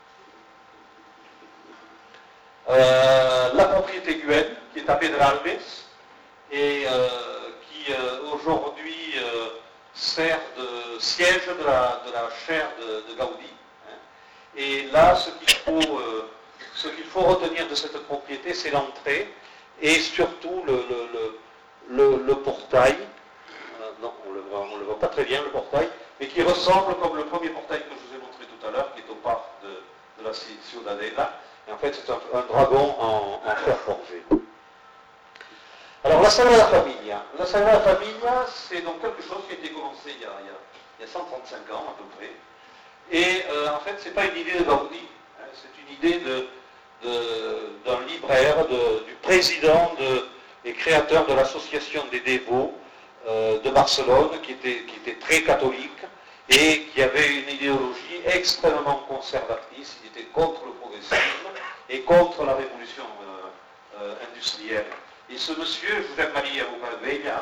La propriété Guel, qui est à Pedralbes, et qui aujourd'hui sert de siège de la chaire de Gaudi. Et là, ce qu'il faut retenir de cette propriété, c'est l'entrée et surtout le portail. Non, on ne le voit pas très bien, le portail, mais qui ressemble comme le premier portail que je vous ai montré tout à l'heure, qui est au parc de la Ciudadela. Et en fait, c'est un dragon en fer forgé. Alors, la Sagrada Familia. La Sagrada Familia, c'est donc quelque chose qui a été commencé il y a 135 ans à peu près. Et en fait, ce n'est pas une idée de Gaudi, c'est une idée d'un libraire, du président et créateur de l'association des dévots de Barcelone, qui était très catholique et qui avait une idéologie extrêmement conservatrice. Il était contre le progressisme et contre la révolution industrielle. Et ce monsieur, Josep Maria Bocabella,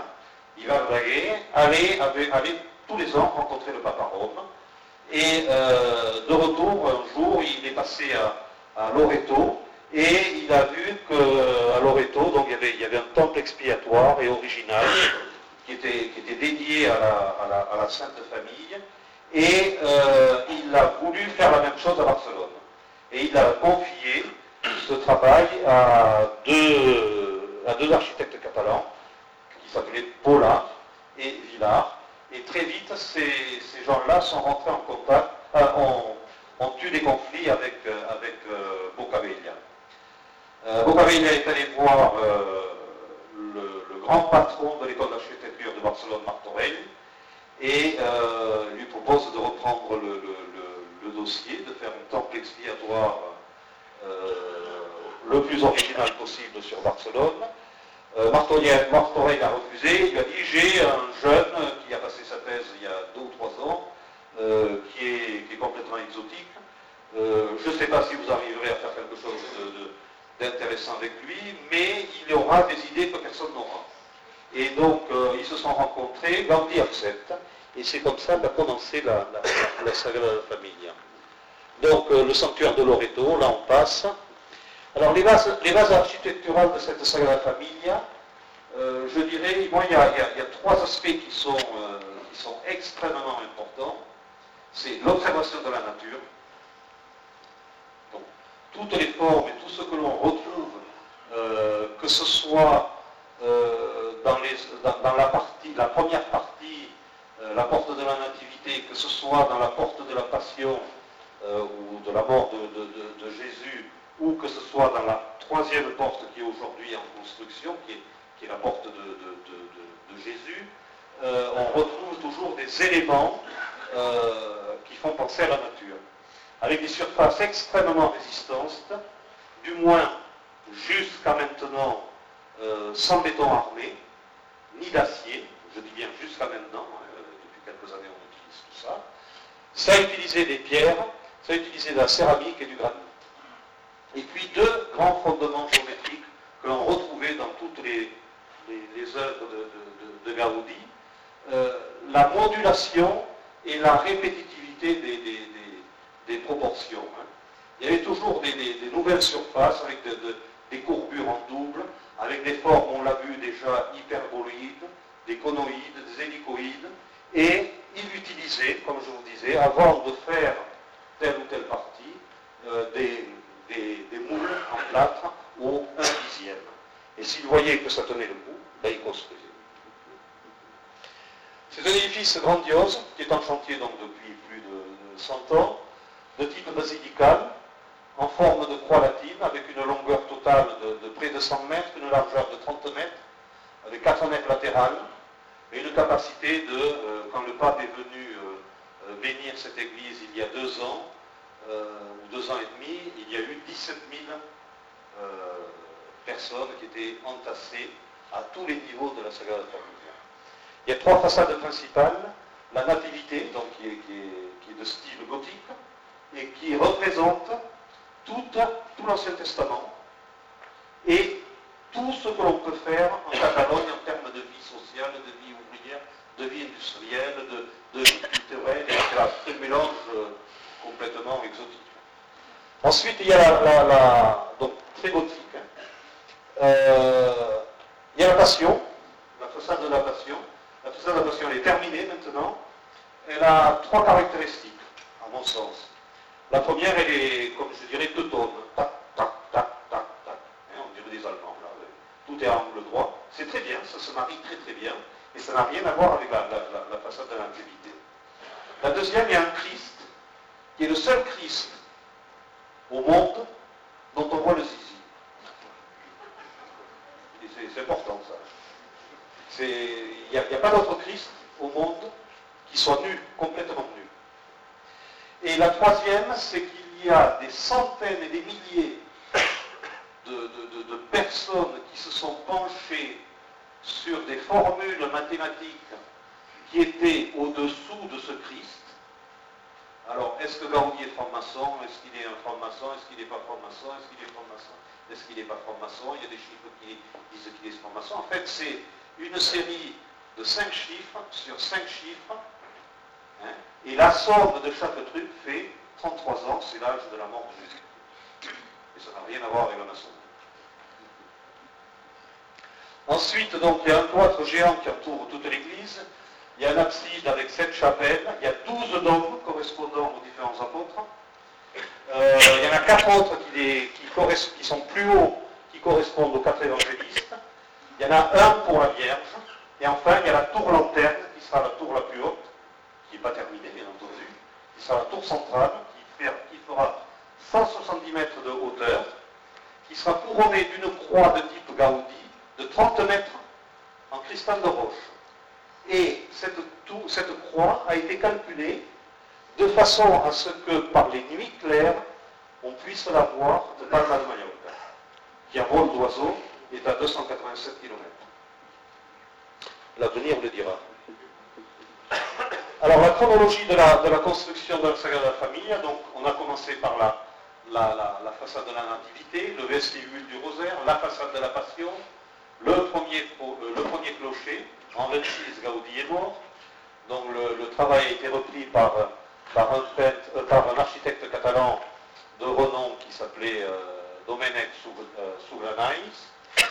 allait tous les ans rencontrer le pape à Rome. Et de retour, un jour, il est passé à Loreto, et il a vu qu'à Loreto, donc il y avait un temple expiatoire et original qui était dédié à la Sainte Famille, et il a voulu faire la même chose à Barcelone. Et il a confié ce travail à deux architectes catalans, qui s'appelaient Pola et Villar. Et très vite, ces gens-là sont rentrés en contact, ont eu des conflits avec Bocabella. Bocabella est allé voir le grand patron de l'école d'architecture de Barcelone, Martorell, et lui propose de reprendre le dossier, de faire un temple expiatoire le plus original possible sur Barcelone. Martorell a refusé, il lui a dit: j'ai un jeune qui a passé sa thèse il y a 2 ou 3 ans, qui est complètement exotique. Je ne sais pas si vous arriverez à faire quelque chose d'intéressant avec lui, mais il aura des idées que personne n'aura. Et donc ils se sont rencontrés, Gaudi accepte, et c'est comme ça qu'a commencé la Sagrada Familia. Donc le sanctuaire de Loreto, là on passe. Alors les bases architecturales de cette Sagrada Familia, je dirais, il y a 3 aspects qui sont extrêmement importants. C'est l'observation de la nature, donc toutes les formes et tout ce que l'on retrouve, que ce soit dans la première partie, la porte de la Nativité, que ce soit dans la porte de la Passion ou de la mort de Jésus, ou que ce soit dans la 3e porte qui est aujourd'hui en construction, qui est la porte de Jésus, on retrouve toujours des éléments qui font penser à la nature, avec des surfaces extrêmement résistantes, du moins jusqu'à maintenant sans béton armé, ni d'acier, je dis bien jusqu'à maintenant, depuis quelques années on utilise tout ça. Ça a utilisé des pierres, ça a utilisé de la céramique et du granit. Et puis 2 grands fondements géométriques que l'on retrouvait dans toutes les œuvres de Gaudi, la modulation et la répétitivité des proportions. Il y avait toujours des nouvelles surfaces avec des courbures en double, avec des formes, on l'a vu déjà, hyperboloïdes, des conoïdes, des hélicoïdes, et il utilisait, comme je vous disais, avant de faire telle ou telle partie, des moules en plâtre au 1/10. Et s'il voyait que ça tenait le coup, ben il construisait. C'est un édifice grandiose qui est en chantier donc depuis plus de 100 ans, de type basilical, en forme de croix latine, avec une longueur totale de près de 100 mètres, une largeur de 30 mètres, avec 4 nefs latérales, et une capacité de, quand le pape est venu bénir cette église il y a 2 ans, ou 2 ans et demi, il y a eu 17 000 personnes qui étaient entassées à tous les niveaux de la Sagrada Familia. Il y a 3 façades principales, la Nativité, donc qui est de style gothique, et qui représente tout l'Ancien Testament, et tout ce que l'on peut faire en Catalogne en termes de vie sociale, de vie ouvrière, de vie industrielle, de vie culturelle, etc. C'est un mélange complètement exotique. Ensuite, il y a donc très gothique. Il y a la Passion, la façade de la Passion. La façade de la Passion elle est terminée maintenant. Elle a 3 caractéristiques, à mon sens. La première, elle est, comme je dirais, teutone. Tac, tac, tac, tac, tac. On dirait des Allemands, là. Tout est à angle droit. C'est très bien, ça se marie très très bien. Et ça n'a rien à voir avec la façade de l'Antiquité. La deuxième, il y a un Christ, qui est le seul Christ au monde dont on voit le zizi. Et c'est important, ça. Il n'y a pas d'autre Christ au monde qui soit nu, complètement nu. Et la troisième, c'est qu'il y a des centaines et des milliers de personnes qui se sont penchées sur des formules mathématiques qui étaient au-dessous de ce Christ. Alors, est-ce que Gaudi est franc-maçon? Est-ce qu'il est un franc-maçon? Est-ce qu'il n'est pas franc-maçon? Est-ce qu'il est franc-maçon? Est-ce qu'il n'est pas franc-maçon? Il y a des chiffres qui disent qu'il est franc-maçon. En fait, c'est une série de 5 chiffres sur 5 chiffres. Hein, et la somme de chaque truc fait 33 ans, c'est l'âge de la mort de Jésus. Et ça n'a rien à voir avec la maçonnerie. Ensuite, donc, il y a un cloître géant qui entoure toute l'église. Il y a un abside avec 7 chapelles. Il y a 12 dômes correspondant aux différents apôtres. Il y en a 4 autres qui sont plus hauts, qui correspondent aux 4 évangélistes. Il y en a un pour la Vierge. Et enfin, il y a la tour lanterne, qui sera la tour la plus haute, qui n'est pas terminée, bien entendu, qui sera la tour centrale, qui fera 170 mètres de hauteur, qui sera couronnée d'une croix de type Gaudi, de 30 mètres en cristal de roche. Et cette croix a été calculée de façon à ce que, par les nuits claires, on puisse la voir de Palma de Mallorca, qui, à vol d'oiseau, est à 287 km. L'avenir le dira. Alors, la chronologie de la construction de la Sagrada Familia, donc, on a commencé par la façade de la Nativité, le vestibule du Rosaire, la façade de la Passion, le premier clocher. En 26, Gaudi est mort. Donc le travail a été repris par un architecte catalan de renom qui s'appelait Domènec Suganais.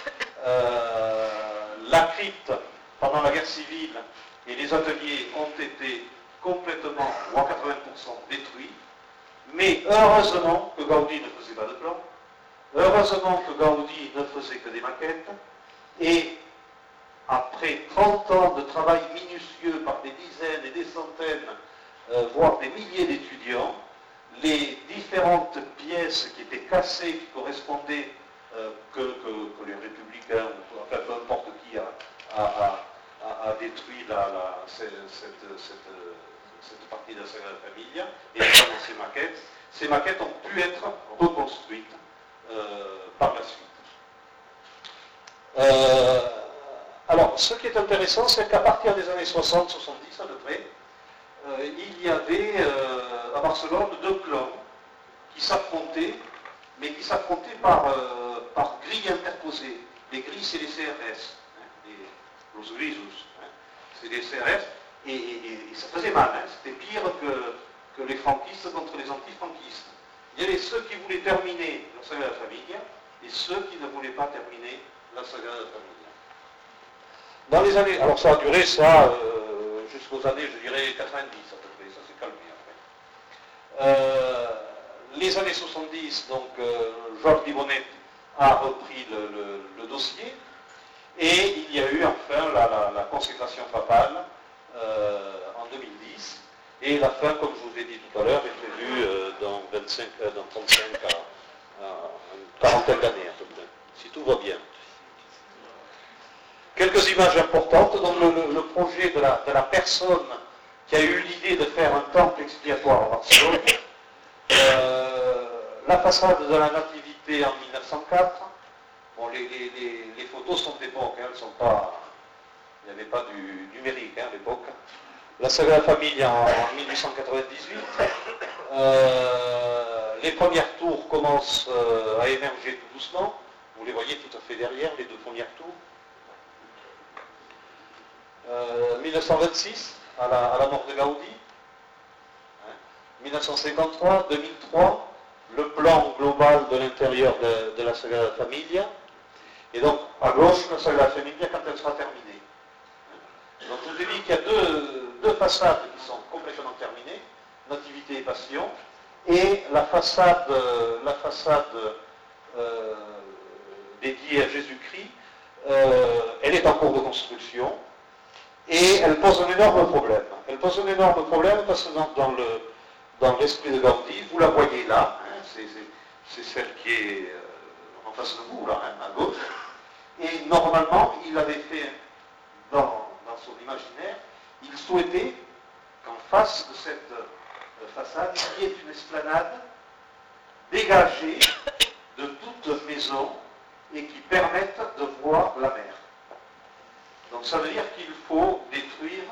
La crypte, pendant la guerre civile, et les ateliers ont été complètement, ou à 80%, détruits. Mais heureusement que Gaudi ne faisait pas de plan. Heureusement que Gaudi ne faisait que des maquettes. Et après 30 ans de travail minutieux par des dizaines et des centaines, voire des milliers d'étudiants, les différentes pièces qui étaient cassées, qui correspondaient, que les républicains, enfin peu importe qui a détruit cette partie de la Sagrada Familia, et notamment ces maquettes ont pu être reconstruites par la suite. Alors, ce qui est intéressant, c'est qu'à partir des années 60-70 à peu près, il y avait à Barcelone 2 clans qui s'affrontaient, mais qui s'affrontaient par grilles interposées. Les grilles, c'est les CRS, hein, los grisos, hein, c'est les CRS, et ça faisait mal, hein, c'était pire que les franquistes contre les anti-franquistes. Il y avait ceux qui voulaient terminer la Sagrada Familia et ceux qui ne voulaient pas terminer la Sagrada Familia. Dans les années, alors ça a duré jusqu'aux années, je dirais, 90 à peu près, ça s'est calmé après. Les années 70, donc Jordi Bonet a repris le dossier, et il y a eu enfin la consécration papale la fin, comme je vous ai dit tout à l'heure, est prévue dans 35 à une quarantaine d'années à peu près, si tout va bien. Quelques images importantes. Donc le projet de la personne qui a eu l'idée de faire un temple expiatoire à Barcelone, la façade de la Nativité en 1904. Bon, les photos sont d'époque, hein, elles sont pas, il n'y avait pas du numérique à l'époque. La Sagrada Familia en 1898. Les premières tours commencent à émerger tout doucement. Vous les voyez tout à fait derrière, les deux premières tours. 1926, à la mort de Gaudi. 1953, 2003, le plan global de l'intérieur de la Sagrada Familia. Et donc, à gauche, la Sagrada Familia quand elle sera terminée. Donc, je vous ai dit qu'il y a deux façades qui sont complètement terminées, Nativité et Passion, et la façade dédiée à Jésus-Christ, elle est en cours de construction, et elle pose un énorme problème. Elle pose un énorme problème parce que dans l'esprit de Gaudi, vous la voyez là, hein, c'est celle qui est en face de vous, là, hein, à gauche, et normalement, il avait fait, dans son imaginaire, il souhaitait qu'en face de cette façade, il y ait une esplanade dégagée de toute maison et qui permette de voir la mer. Donc ça veut dire qu'il faut détruire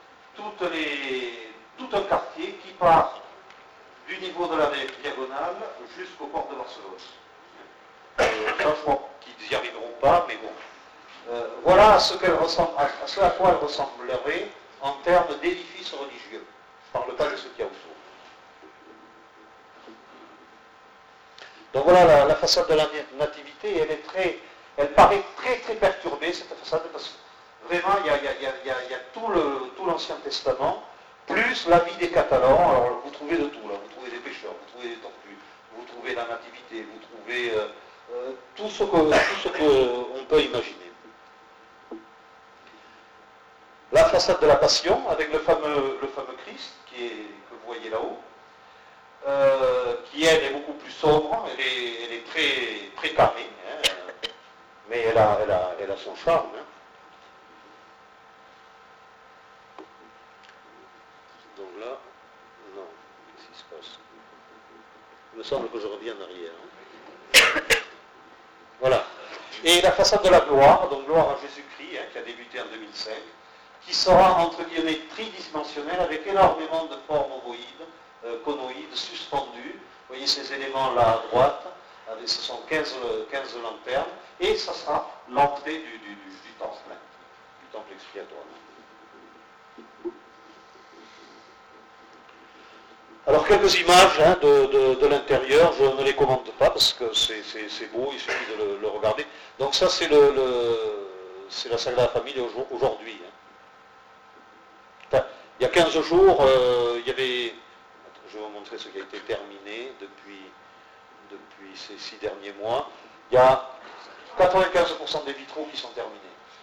tout un quartier qui part du niveau de la mer diagonale jusqu'au port de Barcelone. Ça, je crois qu'ils n'y arriveront pas, mais bon. Voilà à ce à quoi elle ressemblerait en termes d'édifices religieux. Je ne parle pas de ce qu'il y a autour. Donc voilà la façade de la Nativité, elle paraît très très perturbée, cette façade, parce que vraiment il y a tout l'Ancien Testament, plus la vie des Catalans. Alors vous trouvez de tout là, vous trouvez des pêcheurs, vous trouvez des tortues, vous trouvez la Nativité, vous trouvez tout ce qu'on peut imaginer. La façade de la Passion, avec le fameux Christ, que vous voyez là-haut, qui elle est beaucoup plus sobre, elle est très carrée, hein, mais elle a son charme. Hein. Donc là, non, qu'est-ce qui se passe? Il me semble que je reviens en arrière. Hein. Voilà. Et la façade de la gloire, donc gloire à Jésus-Christ, hein, qui a débuté en 2005, qui sera entre guillemets tridimensionnelle avec énormément de formes ovoïdes, conoïdes, suspendues. Vous voyez ces éléments là à droite, ce sont 15 lanternes, et ça sera l'entrée du temple expiatoire. Alors quelques images hein, de l'intérieur, je ne les commente pas parce que c'est beau, il suffit de le regarder. Donc ça c'est la Sagrada Familia aujourd'hui. Hein. Il y a 15 jours, il y avait, je vais vous montrer ce qui a été terminé depuis ces 6 derniers mois, il y a 95% des vitraux qui sont terminés.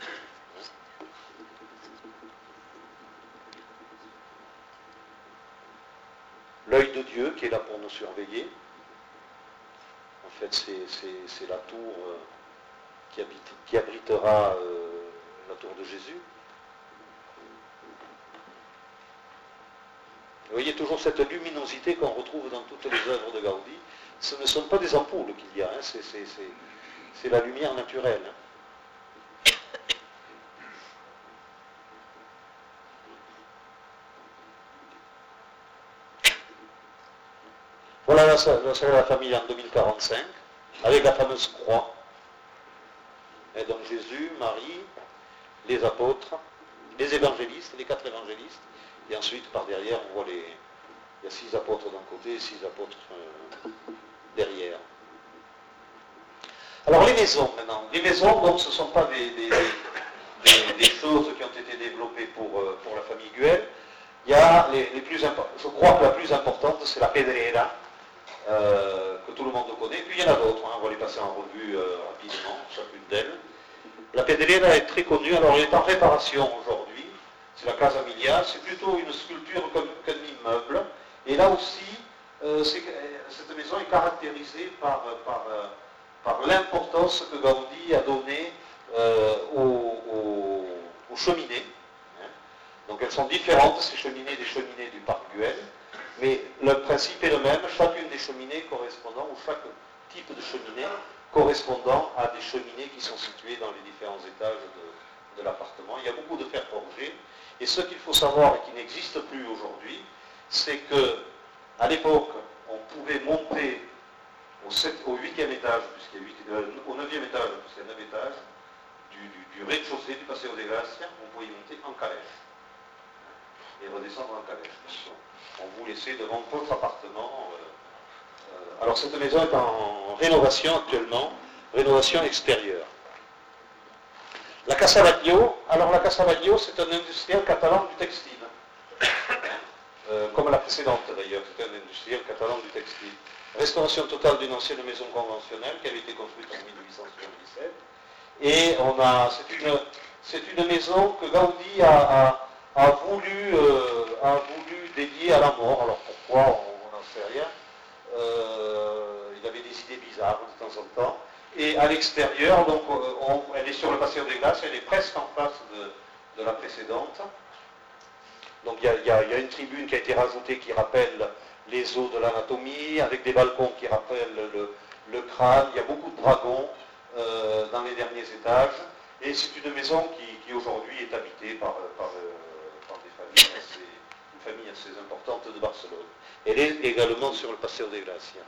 L'œil de Dieu qui est là pour nous surveiller. En fait, c'est la tour qui abritera la tour de Jésus. Vous voyez toujours cette luminosité qu'on retrouve dans toutes les œuvres de Gaudi. Ce ne sont pas des ampoules qu'il y a, hein, c'est la lumière naturelle. Hein. Voilà la Sagrada Familia en 2045, avec la fameuse croix. Et donc Jésus, Marie, les apôtres, les évangélistes, les 4 évangélistes. Et ensuite, par derrière, on voit il y a 6 apôtres d'un côté et 6 apôtres derrière. Alors les maisons maintenant. Les maisons, donc, ce ne sont pas des choses qui ont été développées pour la famille Güell. Il y a les plus importantes. Je crois que la plus importante, c'est la Pedrera, que tout le monde connaît. Puis il y en a d'autres, hein, on va les passer en revue rapidement, chacune d'elles. La Pedrera est très connue, alors elle est en réparation aujourd'hui. C'est la Casa Emilia, c'est plutôt une sculpture qu'un immeuble. Et là aussi, cette maison est caractérisée par l'importance que Gaudi a donnée aux cheminées. Donc elles sont différentes, ces cheminées, des cheminées du parc Güell, mais le principe est le même, chacune des cheminées correspondant, ou chaque type de cheminée correspondant à des cheminées qui sont situées dans les différents étages de l'appartement. Il y a beaucoup de fer forgé, et ce qu'il faut savoir et qui n'existe plus aujourd'hui, c'est que à l'époque, on pouvait monter au 8e étage, au 9e étage, puisqu'il y a 9 étages, du rez-de-chaussée du Paseo de Gracia, on pouvait y monter en calèche. Et redescendre en calèche. On vous laissait devant votre appartement. Alors cette maison est en rénovation actuellement, rénovation extérieure. La Casa Batlló, alors la Casa Batlló, c'est un industriel catalan du textile. Comme la précédente d'ailleurs, c'est un industriel catalan du textile. Restauration totale d'une ancienne maison conventionnelle qui avait été construite en 1877. Et c'est une maison que Gaudi a voulu dédier à la mort. Alors pourquoi, on n'en sait rien. Il avait des idées bizarres de temps en temps. Et à l'extérieur, donc, elle est sur le Paseo de Gracia, elle est presque en face de la précédente. Donc il y a une tribune qui a été rajoutée qui rappelle les os de l'anatomie, avec des balcons qui rappellent le crâne. Il y a beaucoup de dragons dans les derniers étages. Et c'est une maison qui aujourd'hui est habitée par des familles une famille assez importante de Barcelone. Elle est également sur le Paseo de Gracia.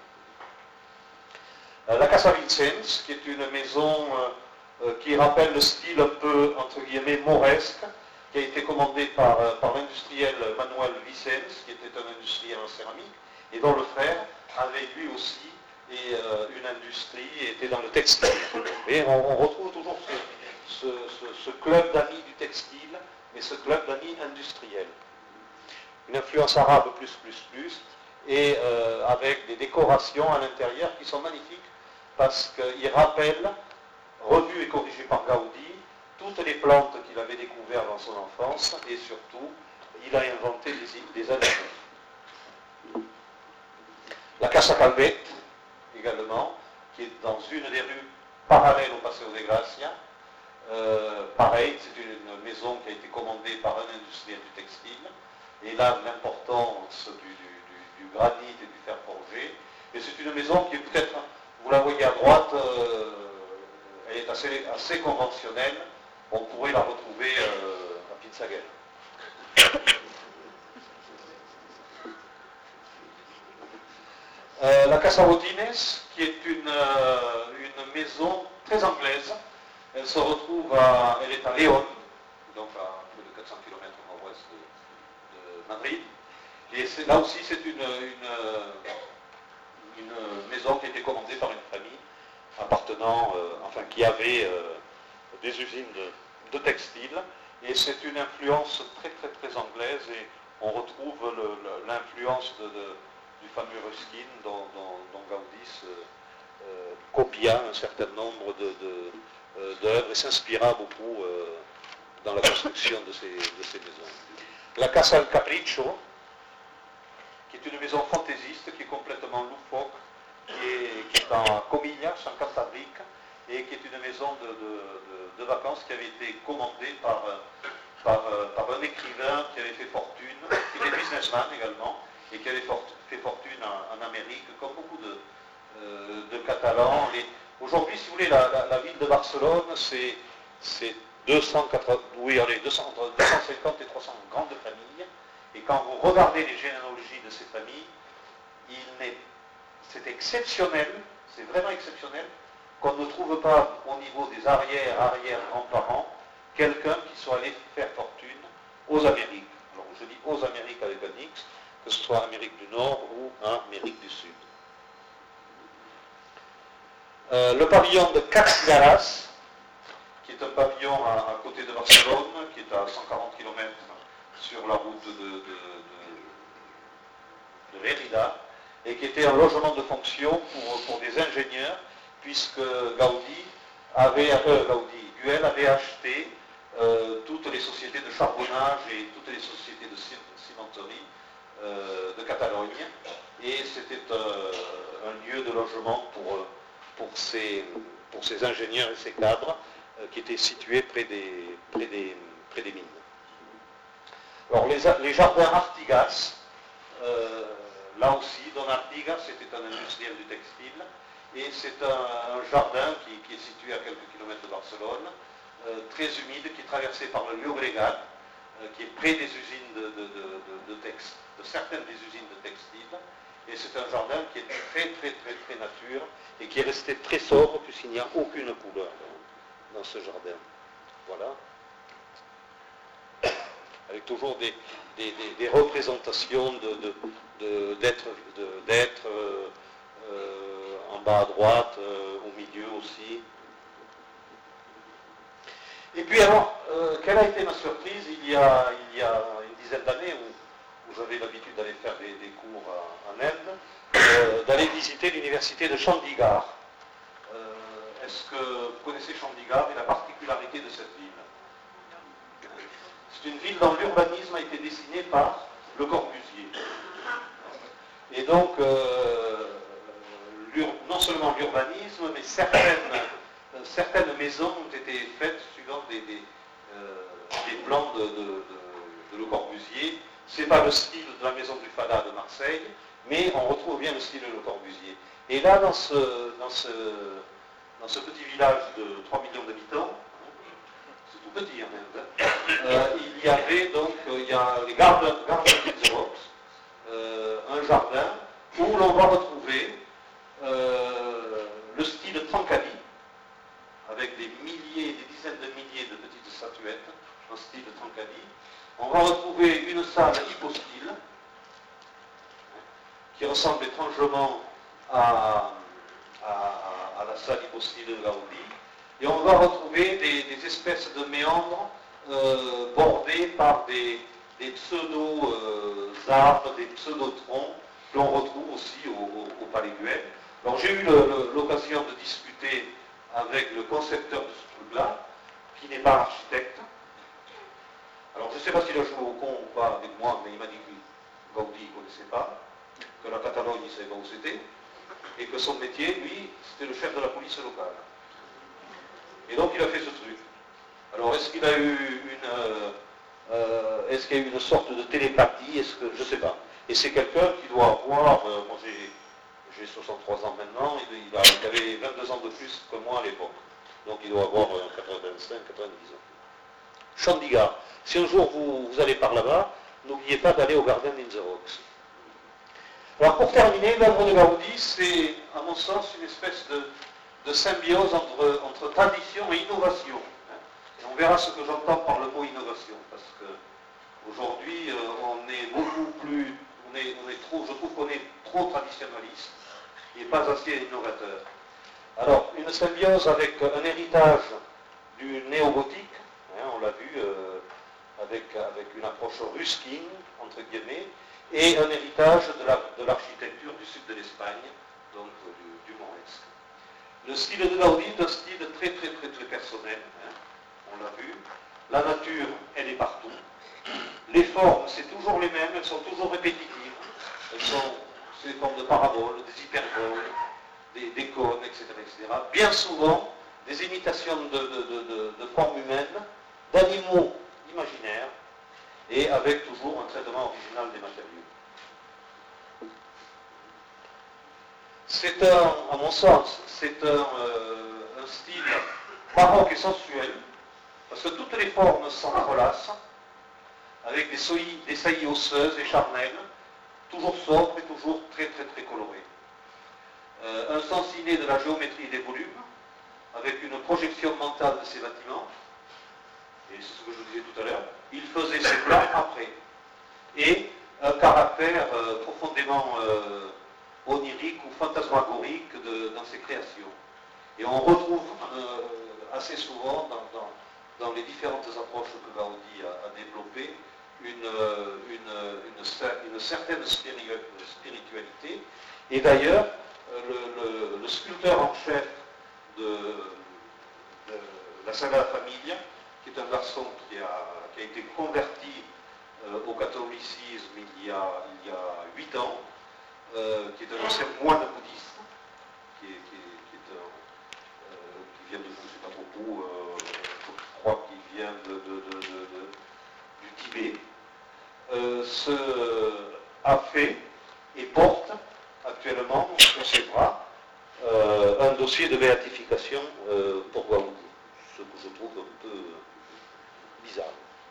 La Casa Vicens, qui est une maison qui rappelle le style un peu, entre guillemets, mauresque, qui a été commandée par l'industriel Manuel Vicens, qui était un industriel en céramique, et dont le frère avait lui aussi une industrie et était dans le textile. Et on retrouve toujours ce club d'amis du textile, mais ce club d'amis industriel. Une influence arabe plus, et avec des décorations à l'intérieur qui sont magnifiques, parce qu'ils rappellent, revus et corrigés par Gaudi, toutes les plantes qu'il avait découvertes dans son enfance, et surtout, il a inventé des aliments. La Casa Calvet, également, qui est dans une des rues parallèles au Paseo de Gracia. Pareil, c'est une maison qui a été commandée par un industriel du textile. Et là, l'importance du granit et du fer forgé. Et c'est une maison qui est peut-être, vous la voyez à droite, elle est assez conventionnelle. On pourrait la retrouver à Pizzagel. La Casa Botines, qui est une maison très anglaise. Elle se retrouve elle est à Léon, donc à plus de 400 km au nord-ouest de Madrid. Et là aussi, c'est une maison qui a été commandée par une famille appartenant, qui avait des usines de textile. Et c'est une influence très anglaise, et on retrouve l'influence du fameux Ruskin dont Gaudí copia un certain nombre d'œuvres et s'inspira beaucoup dans la construction de ces maisons. La Casa del Capriccio, qui est une maison fantaisiste, qui est complètement loufoque, qui est en Comillas, en Cantabrique, et qui est une maison de vacances qui avait été commandée par un écrivain qui avait fait fortune, qui était businessman également, et qui avait fait fortune en Amérique, comme beaucoup de Catalans. Aujourd'hui, si vous voulez, la ville de Barcelone, c'est 250 et 300 grandes familles, et quand vous regardez les généalogies de ces familles, c'est exceptionnel, c'est vraiment exceptionnel, qu'on ne trouve pas au niveau des arrière-grands-parents quelqu'un qui soit allé faire fortune aux Amériques. Alors je dis aux Amériques avec un X, que ce soit Amérique du Nord ou Amérique du Sud. Le pavillon de Casgaras, qui est un pavillon à côté de Barcelone, qui est à 140 km sur la route de Mérida, et qui était un logement de fonction pour des ingénieurs, puisque Güell avait acheté toutes les sociétés de charbonnage et toutes les sociétés de cimenterie de Catalogne. Et c'était un lieu de logement pour ces ingénieurs et ces cadres qui étaient situés près des mines. Alors les jardins Artigas, là aussi, Don Artigas était un industriel du textile, et c'est un jardin qui est situé à quelques kilomètres de Barcelone, très humide, qui est traversé par le Llobregat, qui est près des usines de certaines des usines de textile, et c'est un jardin qui est très nature, et qui est resté très sobre, puisqu'il n'y a aucune couleur dans ce jardin. Voilà. Avec toujours des représentations d'êtres en bas à droite, au milieu aussi. Et puis alors, quelle a été ma surprise il y a une dizaine d'années où j'avais l'habitude d'aller faire des cours en Inde, d'aller visiter l'université de Chandigarh. Est-ce que vous connaissez Chandigarh et la particularité de cette ville? C'est une ville dont l'urbanisme a été dessiné par Le Corbusier. Et donc, non seulement l'urbanisme, mais certaines maisons ont été faites suivant des plans de Le Corbusier. Ce n'est pas le style de la maison du Fada de Marseille, mais on retrouve bien le style de Le Corbusier. Et là, dans ce petit village de 3 millions d'habitants, c'est tout petit en Inde, il y avait donc les Gardens Xerox, un jardin où l'on va retrouver le style Trancali, avec des dizaines de milliers de petites statuettes en style Trancali. On va retrouver une salle hypostyle qui ressemble étrangement à la salle hypostyle de Gaudi. Et on va retrouver des espèces de méandres bordés par des pseudo-arbres, des pseudo-troncs que l'on retrouve aussi au Palais Güell. Alors j'ai eu l'occasion de discuter avec le concepteur de ce truc-là, qui n'est pas architecte. Alors je ne sais pas s'il a joué au con ou pas avec moi, mais il m'a dit que Gaudi ne connaissait pas, que la Catalogne il ne savait pas où c'était, et que son métier, lui, c'était le chef de la police locale. Et donc il a fait ce truc. Alors est-ce qu'il y a eu une sorte de télépathie? Je ne sais pas. Et c'est quelqu'un qui doit avoir, moi j'ai 63 ans maintenant, il avait 22 ans de plus que moi à l'époque. Donc il doit avoir 85, 90 ans. Chandigarh. Si un jour vous allez par là-bas, n'oubliez pas d'aller au Garden in the Rocks. Alors pour terminer, l'œuvre de Gaudi, c'est à mon sens une espèce de symbiose entre tradition et innovation. Et on verra ce que j'entends par le mot innovation, parce qu'aujourd'hui on est beaucoup plus, je trouve qu'on est trop traditionnaliste et pas assez innovateur. Alors, une symbiose avec un héritage du néo-gothique, on l'a vu, avec une approche rusking, entre guillemets, et un héritage de l'architecture du sud de l'Espagne, donc du mauresque. Le style de Gaudi est un style très personnel, on l'a vu. La nature, elle est partout. Les formes, c'est toujours les mêmes, elles sont toujours répétitives. C'est des formes de paraboles, des hyperboles, des cônes, etc., etc. Bien souvent, des imitations de formes humaines, d'animaux imaginaires, et avec toujours un traitement original des matériaux. C'est à mon sens, c'est un style baroque et sensuel, parce que toutes les formes s'entrelacent, avec des saillies osseuses et charnelles, toujours sobres et toujours très colorées. Un sens inné de la géométrie des volumes, avec une projection mentale de ces bâtiments, et c'est ce que je vous disais tout à l'heure, il faisait ses plans après. Et un caractère profondément onirique ou fantasmagorique dans ses créations. Et on retrouve assez souvent dans les différentes approches que Gaudi a développées une certaine spiritualité. Et d'ailleurs, le sculpteur en chef de la Sagrada Familia, qui est un garçon qui a été converti au catholicisme il y a qui est un ancien moine bouddhiste, qui vient de, je ne sais pas trop où, je crois qu'il vient du Tibet, a fait et porte actuellement sur ses bras un dossier de béatification pour Gaudi, ce que je trouve un peu bizarre.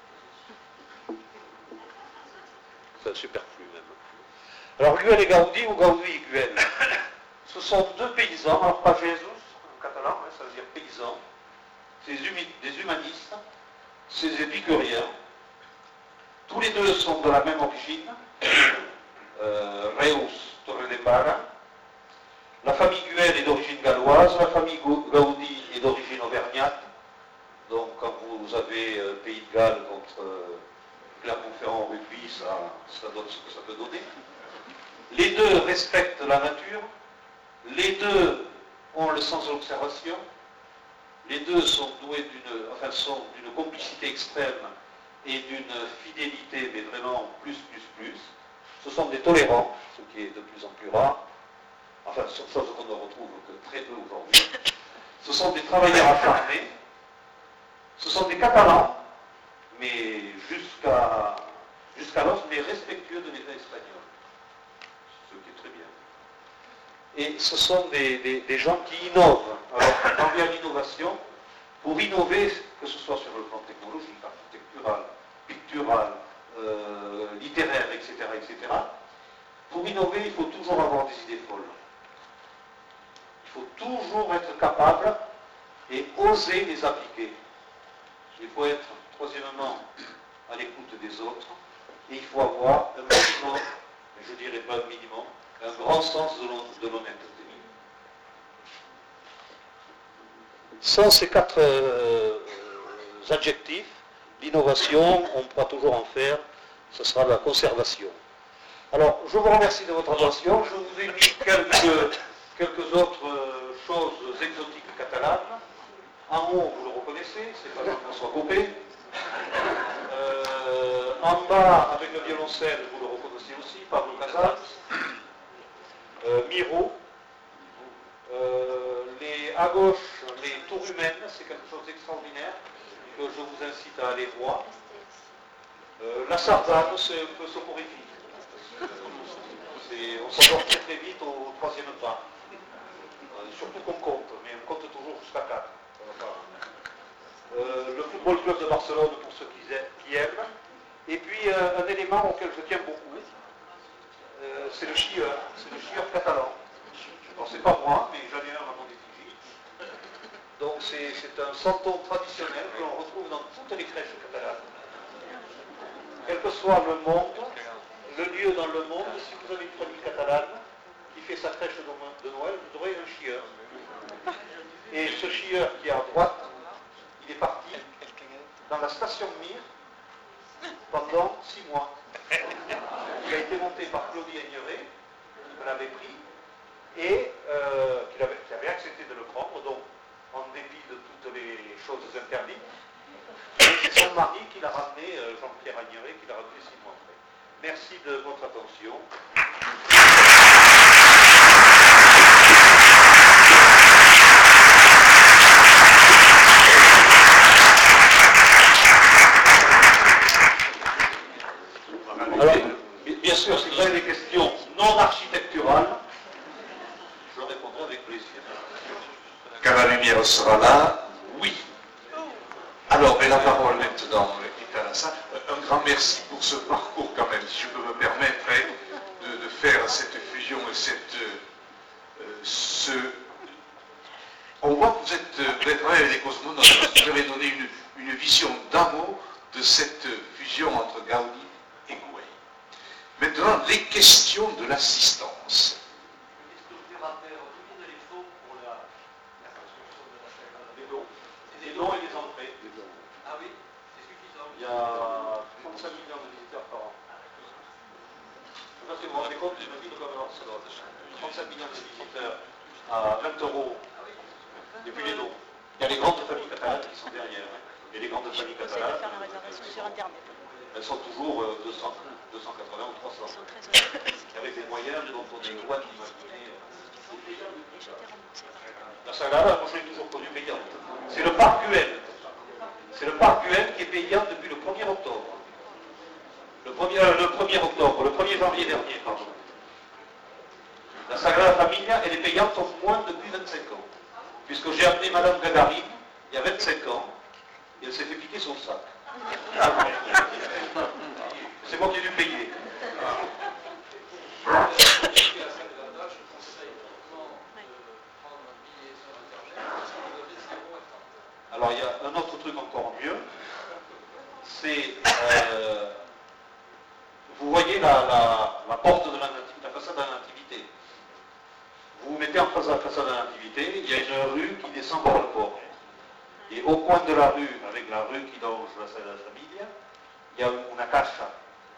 C'est superflu même. Alors Güell et Gaudi, ou Gaudi et Güell, ce sont deux paysans, alors pas Jésus en catalan, hein, ça veut dire paysans, des humanistes, ces épicuriens. Tous les deux sont de la même origine, Reus, Torredembarra. La famille Güell est d'origine galloise, la famille Gaudi est d'origine auvergnate. Donc quand vous avez Pays de Galles contre Clermont-Ferrand au rugby, ça donne ce que ça peut donner. Les deux respectent la nature, les deux ont le sens de l'observation, les deux sont doués d'une complicité extrême et d'une fidélité, mais vraiment plus. Ce sont des tolérants, ce qui est de plus en plus rare, enfin, chose qu'on ne retrouve que très peu aujourd'hui. Ce sont des travailleurs acharnés, ce sont des Catalans, mais jusqu'à l'os, mais respectueux de l'État espagnol, ce qui est très bien. Et ce sont des gens qui innovent. Alors, quand il y a l'innovation, pour innover, que ce soit sur le plan technologique, architectural, pictural, littéraire, etc., pour innover, il faut toujours avoir des idées folles. Il faut toujours être capable et oser les appliquer. Il faut être, troisièmement, à l'écoute des autres, et il faut avoir un minimum, je dirais pas un minimum, un grand sens de l'honnêteté. Sans ces quatre adjectifs, l'innovation, on pourra toujours en faire, ce sera la conservation. Alors, je vous remercie de votre attention. Je vous ai mis quelques autres choses exotiques catalanes. En haut, vous le reconnaissez, c'est pas Jean-François Copé. En bas, avec le violoncelle, vous le reconnaissez aussi, Pablo Casals. Miro. À gauche, les tours humaines, c'est quelque chose d'extraordinaire que je vous incite à aller voir. La Sardane, c'est un peu soporifique. On s'endort très très vite au troisième pas. Surtout qu'on compte, mais on compte toujours jusqu'à 4. Le Football Club de Barcelone pour ceux qui aiment. Et puis un élément auquel je tiens beaucoup, c'est le chieur catalan. Alors c'est pas moi, mais j'en ai un à mon effigie. Donc c'est un santon traditionnel que l'on retrouve dans toutes les crèches catalanes. Quel que soit le monde, le lieu dans le monde, si vous avez une famille catalane qui fait sa crèche de Noël, vous aurez un chieur. Et ce chieur qui est à droite, il est parti dans la station de Myre pendant 6 mois. Il a été monté par Claudie Aigneret, qui me l'avait pris, et qui avait accepté de le prendre, donc en dépit de toutes les choses interdites. Et c'est son mari qui l'a ramené, Jean-Pierre Aigneret, qui l'a ramené 6 mois après. Merci de votre attention. Alors, bien sûr, si vous avez des questions non architecturales, je répondrai avec plaisir. Quand la lumière sera là, oui. Alors, et la parole maintenant est à la salle. Un grand merci pour ce parcours quand même, si je peux me permettre de faire cette fusion et On voit que vous avez travaillé avec les cosmonautes, vous avez donné une vision d'amour de cette fusion entre Gaudi et Güell. Maintenant, les questions de l'assistance. Les dons et les entrées. Ah oui, c'est suffisant. Il y a 35 millions de visiteurs par an. Je ne sais pas si vous vous rendez compte d'une ville comme Barcelone. 35 millions de visiteurs à 20 €. Et puis les dons. Il y a les grandes familles catalanes qui sont derrière. Et les grandes familles catalanes. Faire la réservation sur Internet. elles sont toujours 280 ou 300. Avec les moyens dont on est loin d'imaginer. La Sagrada, moi je l'ai toujours connue payante. C'est le parc UN. C'est le parc UN qui est payant depuis le 1er octobre. Le 1er janvier dernier, pardon. La Sagrada Familia, elle est payante au moins depuis 25 ans. Puisque j'ai amené Madame Gagarine il y a 25 ans, et elle s'est fait piquer son sac. C'est moi qui ai dû payer. Alors il y a un autre truc encore mieux, c'est, vous voyez la porte de la façade de la Nativité. Vous vous mettez en face de la façade de la Nativité, il y a une rue qui descend vers le port. Et au coin de la rue, avec la rue qui longe la Sagrada Familia, il y a une acacia.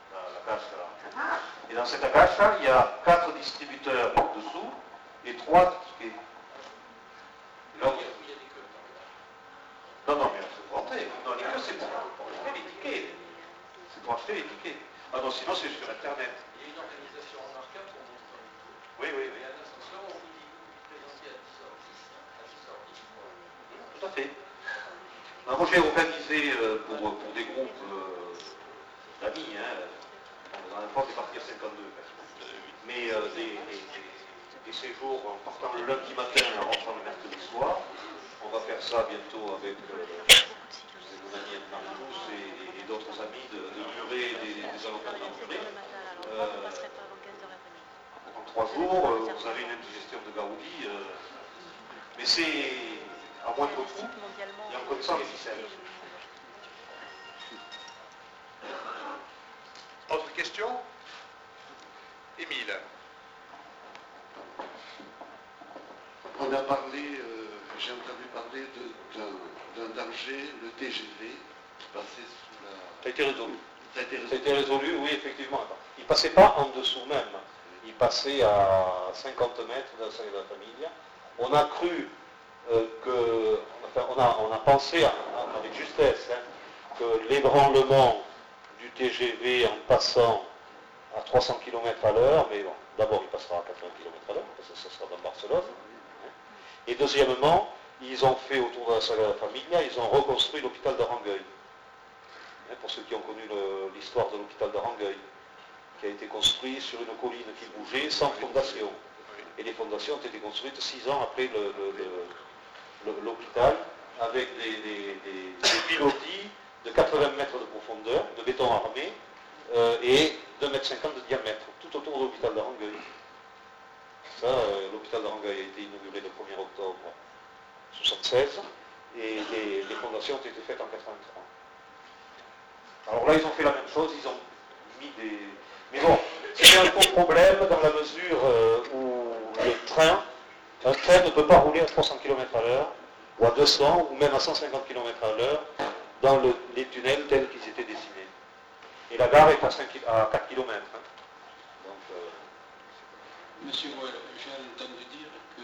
Et dans cette acacia, il y a 4 distributeurs dessous et 3 tickets. Donc, non, mais c'est pour rentrer. Non, les queues, c'est pour acheter les tickets. C'est pour acheter les tickets. Ah non, sinon c'est sur Internet. Il y a une organisation en arcade pour montrer. Oui. Il y a un ascenseur, on vous dit que vous présentez à 10h10, Tout à fait. Alors, moi j'ai organisé pour des groupes d'amis, dans la fois c'est parti à 52, mais des séjours en partant le lundi matin et en rentrant le mercredi soir. On va faire ça bientôt avec mon ami Marcus et d'autres amis de Muret, des avocats de Muret. En 3 jours, vous avez une indigestion de Gaudi, mais c'est à moindre coût et en connaissant les ficelles. Autre question? Émile. On a parlé, j'ai entendu parler d'un danger, le TGV, qui passait sous la... Ça a été résolu. Ça a été Ça a été résolu, oui, effectivement. Il ne passait pas en dessous même. Il passait à 50 mètres de la Sagrada Familia. On a cru on a pensé avec justesse que l'ébranlement du TGV en passant à 300 km à l'heure, mais bon, d'abord il passera à 80 km à l'heure, parce que ça sera dans Barcelone. Et deuxièmement, ils ont fait autour de la Sagrada Familia, ils ont reconstruit l'hôpital d'Arangueil. Pour ceux qui ont connu l'histoire de l'hôpital d'Arangueil, qui a été construit sur une colline qui bougeait sans fondation. Et les fondations ont été construites 6 ans après l'hôpital, avec des pilotis de 80 mètres de profondeur, de béton armé, et 2,50 m de diamètre, tout autour de l'hôpital d'Arangueil. Ça, l'hôpital d'Arangueil a été inauguré le 1er octobre 1976, et les fondations ont été faites en 1983. Alors là, ils ont fait la même chose, ils ont mis des... Mais bon, c'est un gros problème dans la mesure où un train ne peut pas rouler à 300 km à l'heure, ou à 200, ou même à 150 km à l'heure, dans les tunnels tels qu'ils étaient dessinés. Et la gare est à 4 km. Donc, Monsieur Moelle, j'ai entendu dire que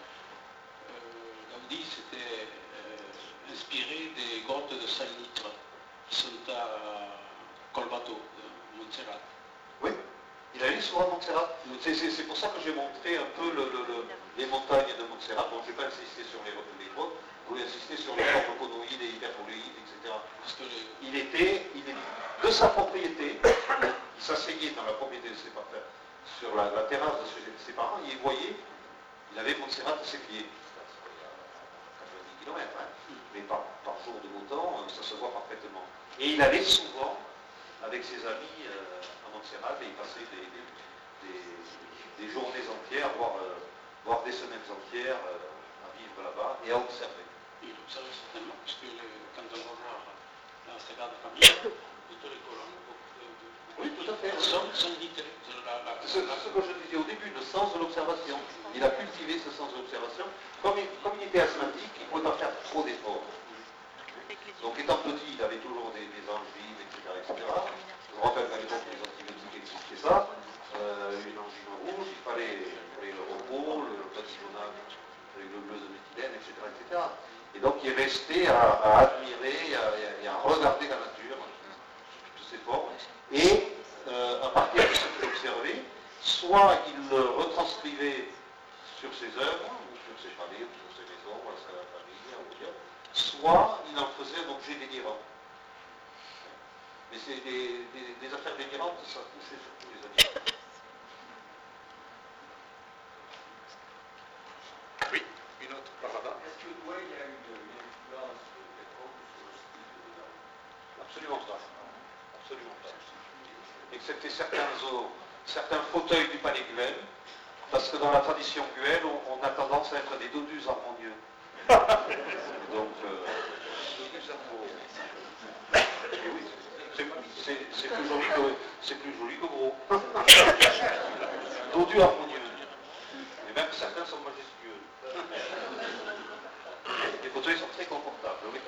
Gaudi s'était inspiré des grottes de Saint-Litre qui sont à Colbato, de Montserrat. oui, il allait souvent à Montserrat. C'est pour ça que j'ai montré un peu les montagnes de Montserrat. Bon, je n'ai pas insisté sur les grottes, je voulais insister sur les formes conoïdes et hyperboléides, etc. Parce que Il était de sa propriété, il s'asseyait dans la propriété de ses parents, sur la terrasse de ses parents, et il voyait, il avait Montserrat à ses pieds. À 90 km, mais par jour de beau temps, ça se voit parfaitement. Et il allait souvent, avec ses amis, à Montserrat, et il passait des journées entières, voire des semaines entières, à vivre là-bas et à observer. il observait certainement, puisque quand on va voir la Sagrada Familia, toutes les colonnes Oui, tout à fait. sont litrées. C'est ce que je disais au début, le sens de l'observation. Il a cultivé ce sens de l'observation. Comme il était asthmatique, il ne pouvait pas faire trop d'efforts. Donc étant petit, il avait toujours des angines, etc. Je me rappelle qu'à l'époque, les antibiotiques expliquaient ça. Une angine rouge, il fallait le repos, le platinonac avec le bleu de méthylène, etc. Et donc il est resté à admirer et à regarder la nature, toutes ces formes. soit il le retranscrivait sur ses œuvres, ou sur ses palais, ou sur ses maisons, ou à la famille, on va dire, soit il en faisait un objet délirant. Mais c'est des affaires délirantes, ça touchait surtout les animaux. Oui, une autre par là-bas. Est-ce que Gouet il y a une influence quelconque sur le style de Gaudi? Absolument pas. Absolument pas. Excepté certains fauteuils du palais Güell, parce que dans la tradition Güell, on a tendance à être des dodus harmonieux. Donc, oui, c'est plus joli que gros. Dodus harmonieux. Et même certains sont majestueux. Les fauteuils sont très confortables. Oui.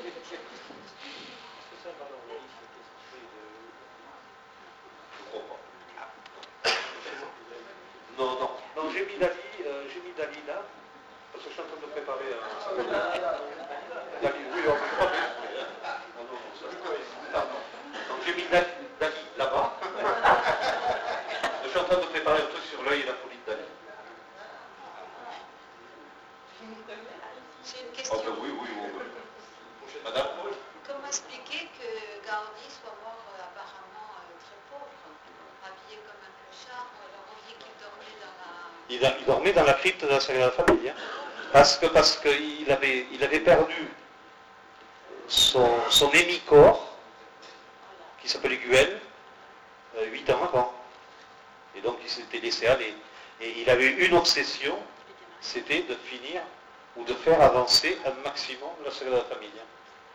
Non, j'ai mis Dali là, parce que je suis en train de préparer un... Dali, oui, on peut pas bien. Donc j'ai mis Dali là-bas. Je suis en train de préparer un truc sur l'œil et la folie de Dali. J'ai une question. Oh, oui. Madame? Comment expliquer que Gaudi soit mort apparemment très pauvre, habillé comme un clochard, alors on dit qu'il dormait dans la... Il dormait dans la crypte de la Sagrada Familia, parce qu'il avait perdu son émicor, qui s'appelait Güell, 8 ans avant. Et donc il s'était laissé aller. Et il avait une obsession, c'était de finir ou de faire avancer un maximum la Sagrada Familia.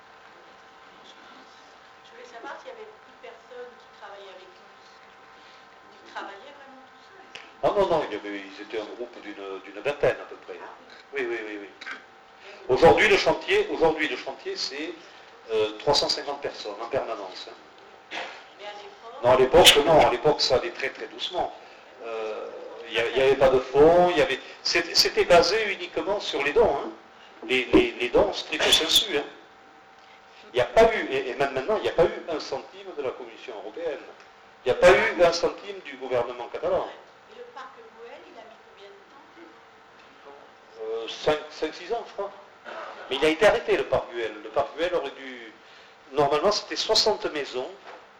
Je voulais savoir s'il y avait beaucoup de personnes qui travaillaient avec lui. Ils travaillaient vraiment tout seuls. Ah non, ils étaient un groupe d'une vingtaine à peu près. Oui. Aujourd'hui le chantier c'est 350 personnes en permanence. Mais à l'époque... Non, à l'époque ça allait très très doucement. Il n'y avait pas de fonds, c'était basé uniquement sur les dons. Hein. Les dons stricto sensu. Hein. Il n'y a pas eu, et même maintenant, il n'y a pas eu un centime de la Commission européenne. Il n'y a pas eu un centime du gouvernement catalan. Et le parc Güell, il a mis combien de temps 5-6 ans, je crois. Mais il a été arrêté, le parc Güell. Le parc Güell aurait dû... Normalement, c'était 60 maisons.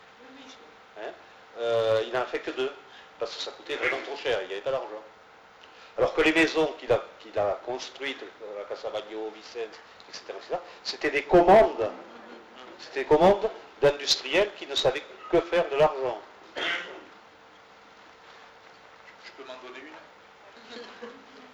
Hein. Il n'en a fait que 2. Parce que ça coûtait vraiment trop cher, il n'y avait pas d'argent. Alors que les maisons qu'il a construites, la Casa Bagno, Vicente, etc., c'était des commandes. C'était des commandes d'industriels qui ne savaient que faire de l'argent. Je peux m'en donner une?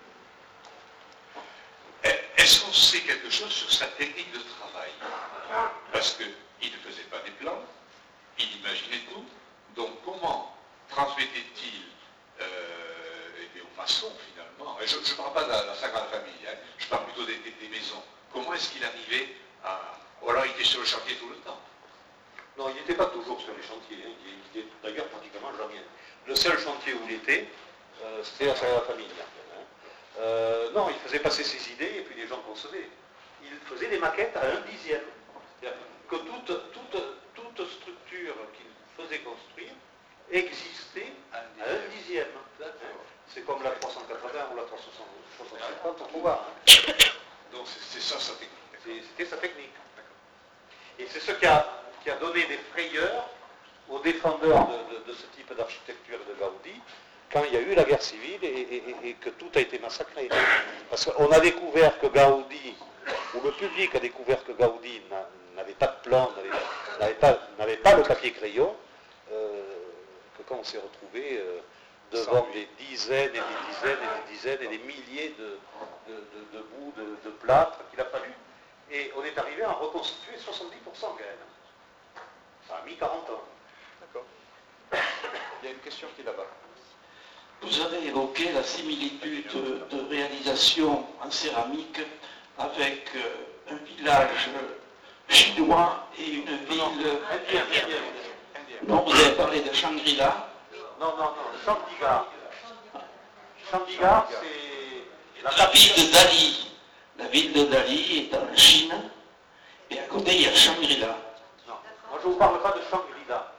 Est-ce qu'on sait quelque chose sur sa technique de travail? Parce qu'il ne faisait pas des plans, il imaginait tout. Donc comment transmettait-il aux maçons finalement? Je ne parle pas de la Sagrada Familia, hein, je parle plutôt des maisons. Comment est-ce qu'il arrivait à... Ou alors il était sur le chantier tout le temps? Non, il n'était pas toujours sur les chantiers, hein. Il était d'ailleurs pratiquement jamais. Le seul chantier où il était, c'était la Sagrada Familia. Hein. Non, il faisait passer ses idées et puis les gens concevaient. Il faisait des maquettes à 1/10. C'est-à-dire que toute structure qu'il faisait construire existait à 1/10. C'est comme la 380 ou la 350, on peut voir. Donc c'est ça sa technique. C'était sa technique. Et c'est ce qui a donné des frayeurs aux défendeurs de ce type d'architecture de Gaudi quand il y a eu la guerre civile et que tout a été massacré. Parce qu'on a découvert que Gaudi, ou le public a découvert que Gaudi n'avait pas de plan, n'avait pas le papier crayon, que quand on s'est retrouvé devant des dizaines et des dizaines et des dizaines et des milliers de bouts de plâtre qu'il a fallu. Et on est arrivé à en reconstituer 70% quand même. Ça a mis 40 ans. D'accord. Il y a une question qui est là-bas. Vous avez évoqué la similitude de réalisation en céramique avec un village chinois et une ville indienne. Non, vous avez parlé de Shangri-La. Non, Chandigarh. Chandigarh, c'est La ville de Dali. La ville de Dali est en Chine. Et à côté, il y a Shangri-La. Non, moi je ne vous parle pas de Shangri-La. Je vous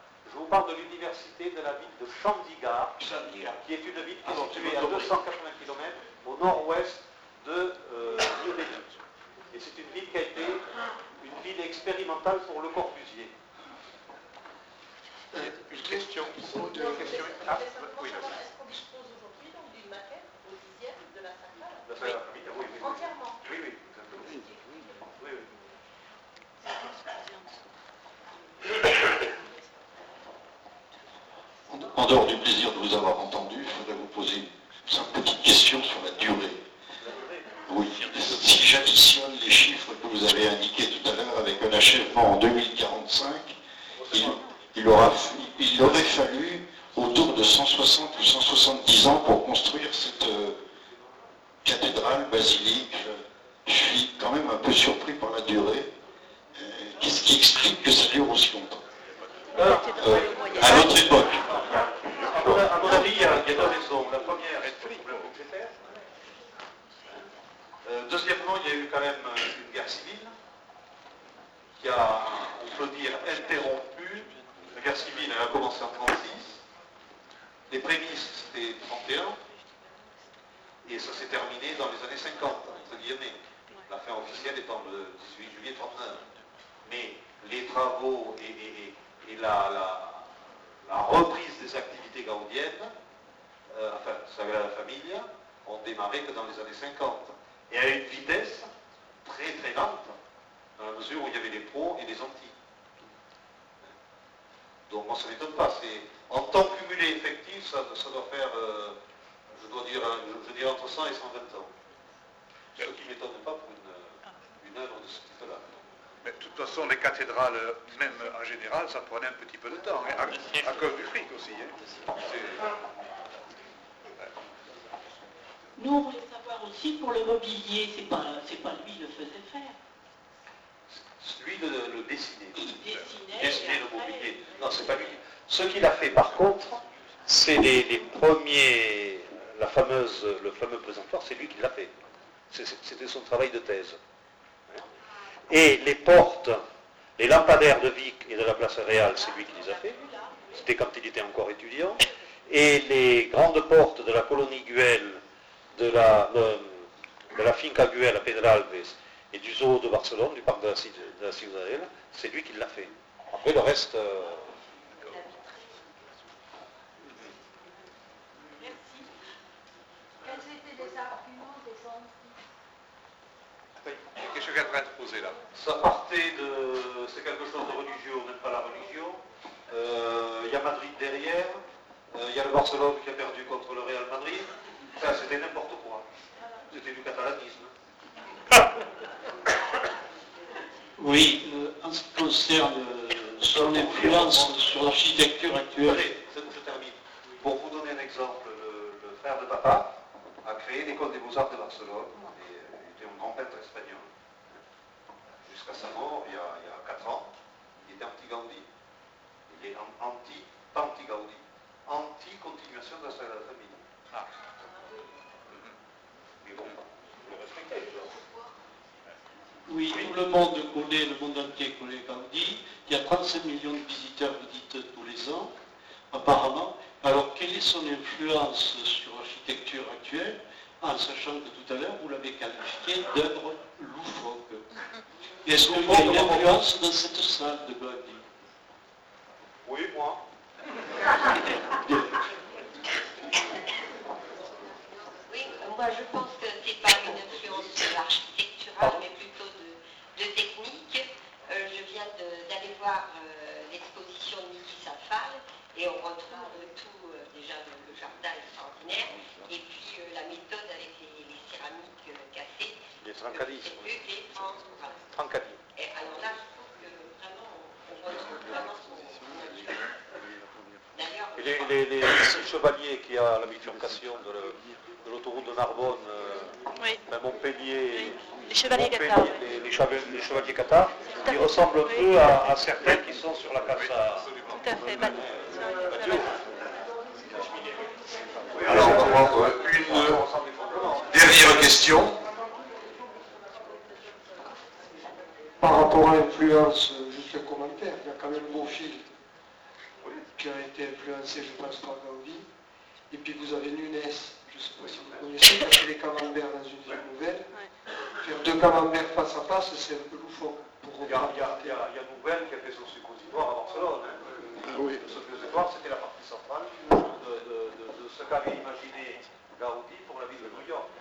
vous parle de l'université de la ville de Chandigarh, qui est une ville qui est située à 280 km au nord-ouest de New Delhi. Et c'est une ville qui a été une ville expérimentale pour Le Corbusier. Une question. Donc, Une question. Ah, Oui, est-ce qu'on dispose aujourd'hui d'une maquette au 10e de la salle? La salle de la famille, oui, oui. Entièrement. Oui, oui. Oui, oui. En dehors du plaisir de vous avoir entendu, je voudrais vous poser une simple petite question sur la durée. Oui, si j'additionne les chiffres que vous avez indiqués tout à l'heure avec un achèvement en 2045, il aurait fallu autour de 160 ou 170 ans pour construire cette cathédrale, basilique. Je suis quand même un peu surpris par la durée. Qu'est-ce qui explique que ça dure aussi longtemps à notre époque? À mon avis, il y a deux raisons. La première est le problème budgétaire. Deuxièmement, il y a eu quand même une guerre civile qui a, on peut dire, interrompu. La guerre civile, elle a commencé en 1936. Les prémices, c'était 1931. Et ça s'est terminé dans les années 50, entre guillemets. La fin officielle étant le 18 juillet 1939. Mais les travaux et la reprise des activités gaudiennes, enfin, Sagrada Familia, ont démarré que dans les années 50. Et à une vitesse très très lente, dans la mesure où il y avait les pros et les anti. Donc moi ça ne m'étonne pas. En temps cumulé effectif, ça doit faire, je dirais entre 100 et 120 ans. Ce qui ne m'étonne pas pour une œuvre de ce type-là. Mais de toute façon, les cathédrales, même en général, ça prenait un petit peu de temps, hein, à cause du fric aussi. Hein. Nous, on voulait savoir aussi pour le mobilier, c'est pas lui qui le faisait faire. Lui le dessinait. Il dessinait le mobilier. Non, c'est pas lui. Ce qu'il a fait par contre, c'est les premiers, le fameux présentoir, c'est lui qui l'a fait. C'était son travail de thèse. Et les portes, les lampadaires de Vic et de la place Réal, c'est lui qui les a fait. C'était quand il était encore étudiant. Et les grandes portes de la colonie Güell, de la Finca Güell à Pedralbes et du zoo de Barcelone, du parc de la Ciudadela, c'est lui qui l'a fait. Après le reste... Merci. Quels étaient les arguments des anciens? Il y a quelque chose qui est en train de poser là. Ça partait de... c'est quelque chose de religieux, on n'aime pas la religion. Il y a Madrid derrière. Il y a le Barcelone qui a perdu contre le Real Madrid. Ça, c'était n'importe quoi. C'était du catalanisme. Oui, en ce qui concerne son influence sur l'architecture actuelle. Allez, je termine. Pour vous donner un exemple, le frère de papa a créé l'école des beaux-arts de Barcelone. Et il était un grand peintre espagnol. Jusqu'à sa mort, il y a 4 ans, il était anti-Gaudi. Il est anti-Gaudi. Anti-continuation de la Sagrada Familia. Ah. Mais bon, vous le respectez, Oui, tout le monde connaît, le monde entier connaît Gaudi. Il y a 35 millions de visiteurs, vous dites, tous les ans, apparemment. Alors, quelle est son influence sur l'architecture actuelle, en sachant que tout à l'heure, vous l'avez qualifié d'œuvre loufoque? Est-ce qu'il y a une influence dans cette salle de Gaudi? Oui, moi. Oui, moi je pense que c'est pas une influence architecturale, mais plutôt de technique. Je viens d'aller voir l'exposition de Niki Safal et on retrouve tout, déjà le jardin extraordinaire, et puis la méthode avec les céramiques cassées. Les trancadis. Trancadis. Et alors là, je trouve que vraiment, on retrouve vraiment son œuvre. D'ailleurs, les 6 chevaliers qui a la bifurcation de l'autoroute de Narbonne, Montpellier, Les chevaliers Montpellier, cathares. les chevaliers cathares, qui ressemblent un peu à certains qui sont sur la Casa. Tout à fait. Alors, on va prendre une dernière question. Par rapport à l'influence, juste un commentaire, il y a quand même Bourgil qui a été influencé, je pense, par Gaudi. Et puis vous avez Nunes, je ne sais pas si vous connaissez, qui a fait les camemberts dans une ville nouvelle. Faire deux camemberts face à face, c'est un peu loufoque. Il y a Nouvelle qui a fait son suppositoire à Barcelone. Oui. Le suppositoire, c'était la partie centrale de ce qu'avait imaginé Gaudi pour la ville de New York.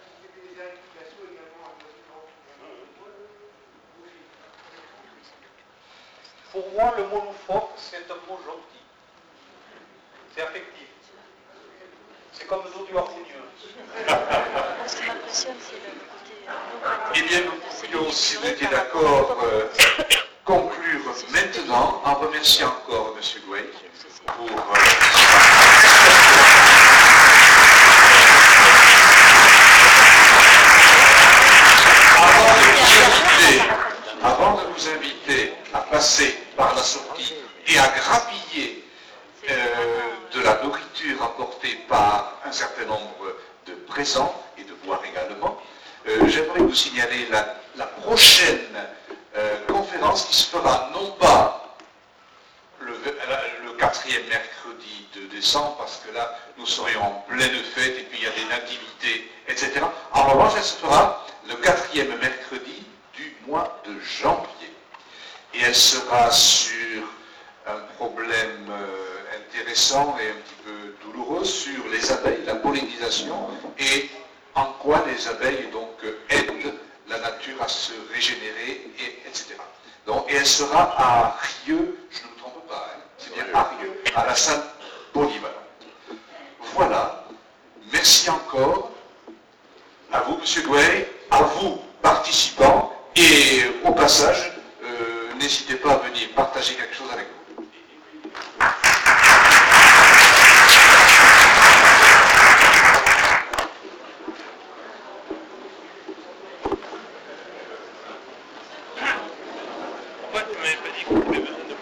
Pour moi, le mot loufoque, c'est un mot gentil. C'est affectif. C'est comme l'eau du harmonieux. Ce qui m'impressionne, c'est le côté... Eh bien, nous pourrions, si vous étiez d'accord, conclure maintenant en remerciant encore M. Gouey pour... Avant de vous inviter à passer par la sortie et à grappiller de la nourriture apportée par un certain nombre de présents et de boire également, j'aimerais vous signaler la prochaine conférence qui se fera non pas le 4e mercredi de décembre, parce que là nous serions en pleine fête et puis il y a des nativités, etc. En revanche, elle se fera le 4e mercredi du mois de janvier. Et elle sera sur un problème intéressant et un petit peu douloureux sur les abeilles, la pollinisation, et en quoi les abeilles donc aident la nature à se régénérer, etc. Donc, et elle sera à Rieux, je ne me trompe pas, hein, c'est bien à Rieux, à la salle polyvalente. Voilà, merci encore à vous, M. Gouey, à vous, participants, et au passage, n'hésitez pas à venir partager quelque chose avec nous. Pourquoi tu m'avais pas dit qu'on avait besoin de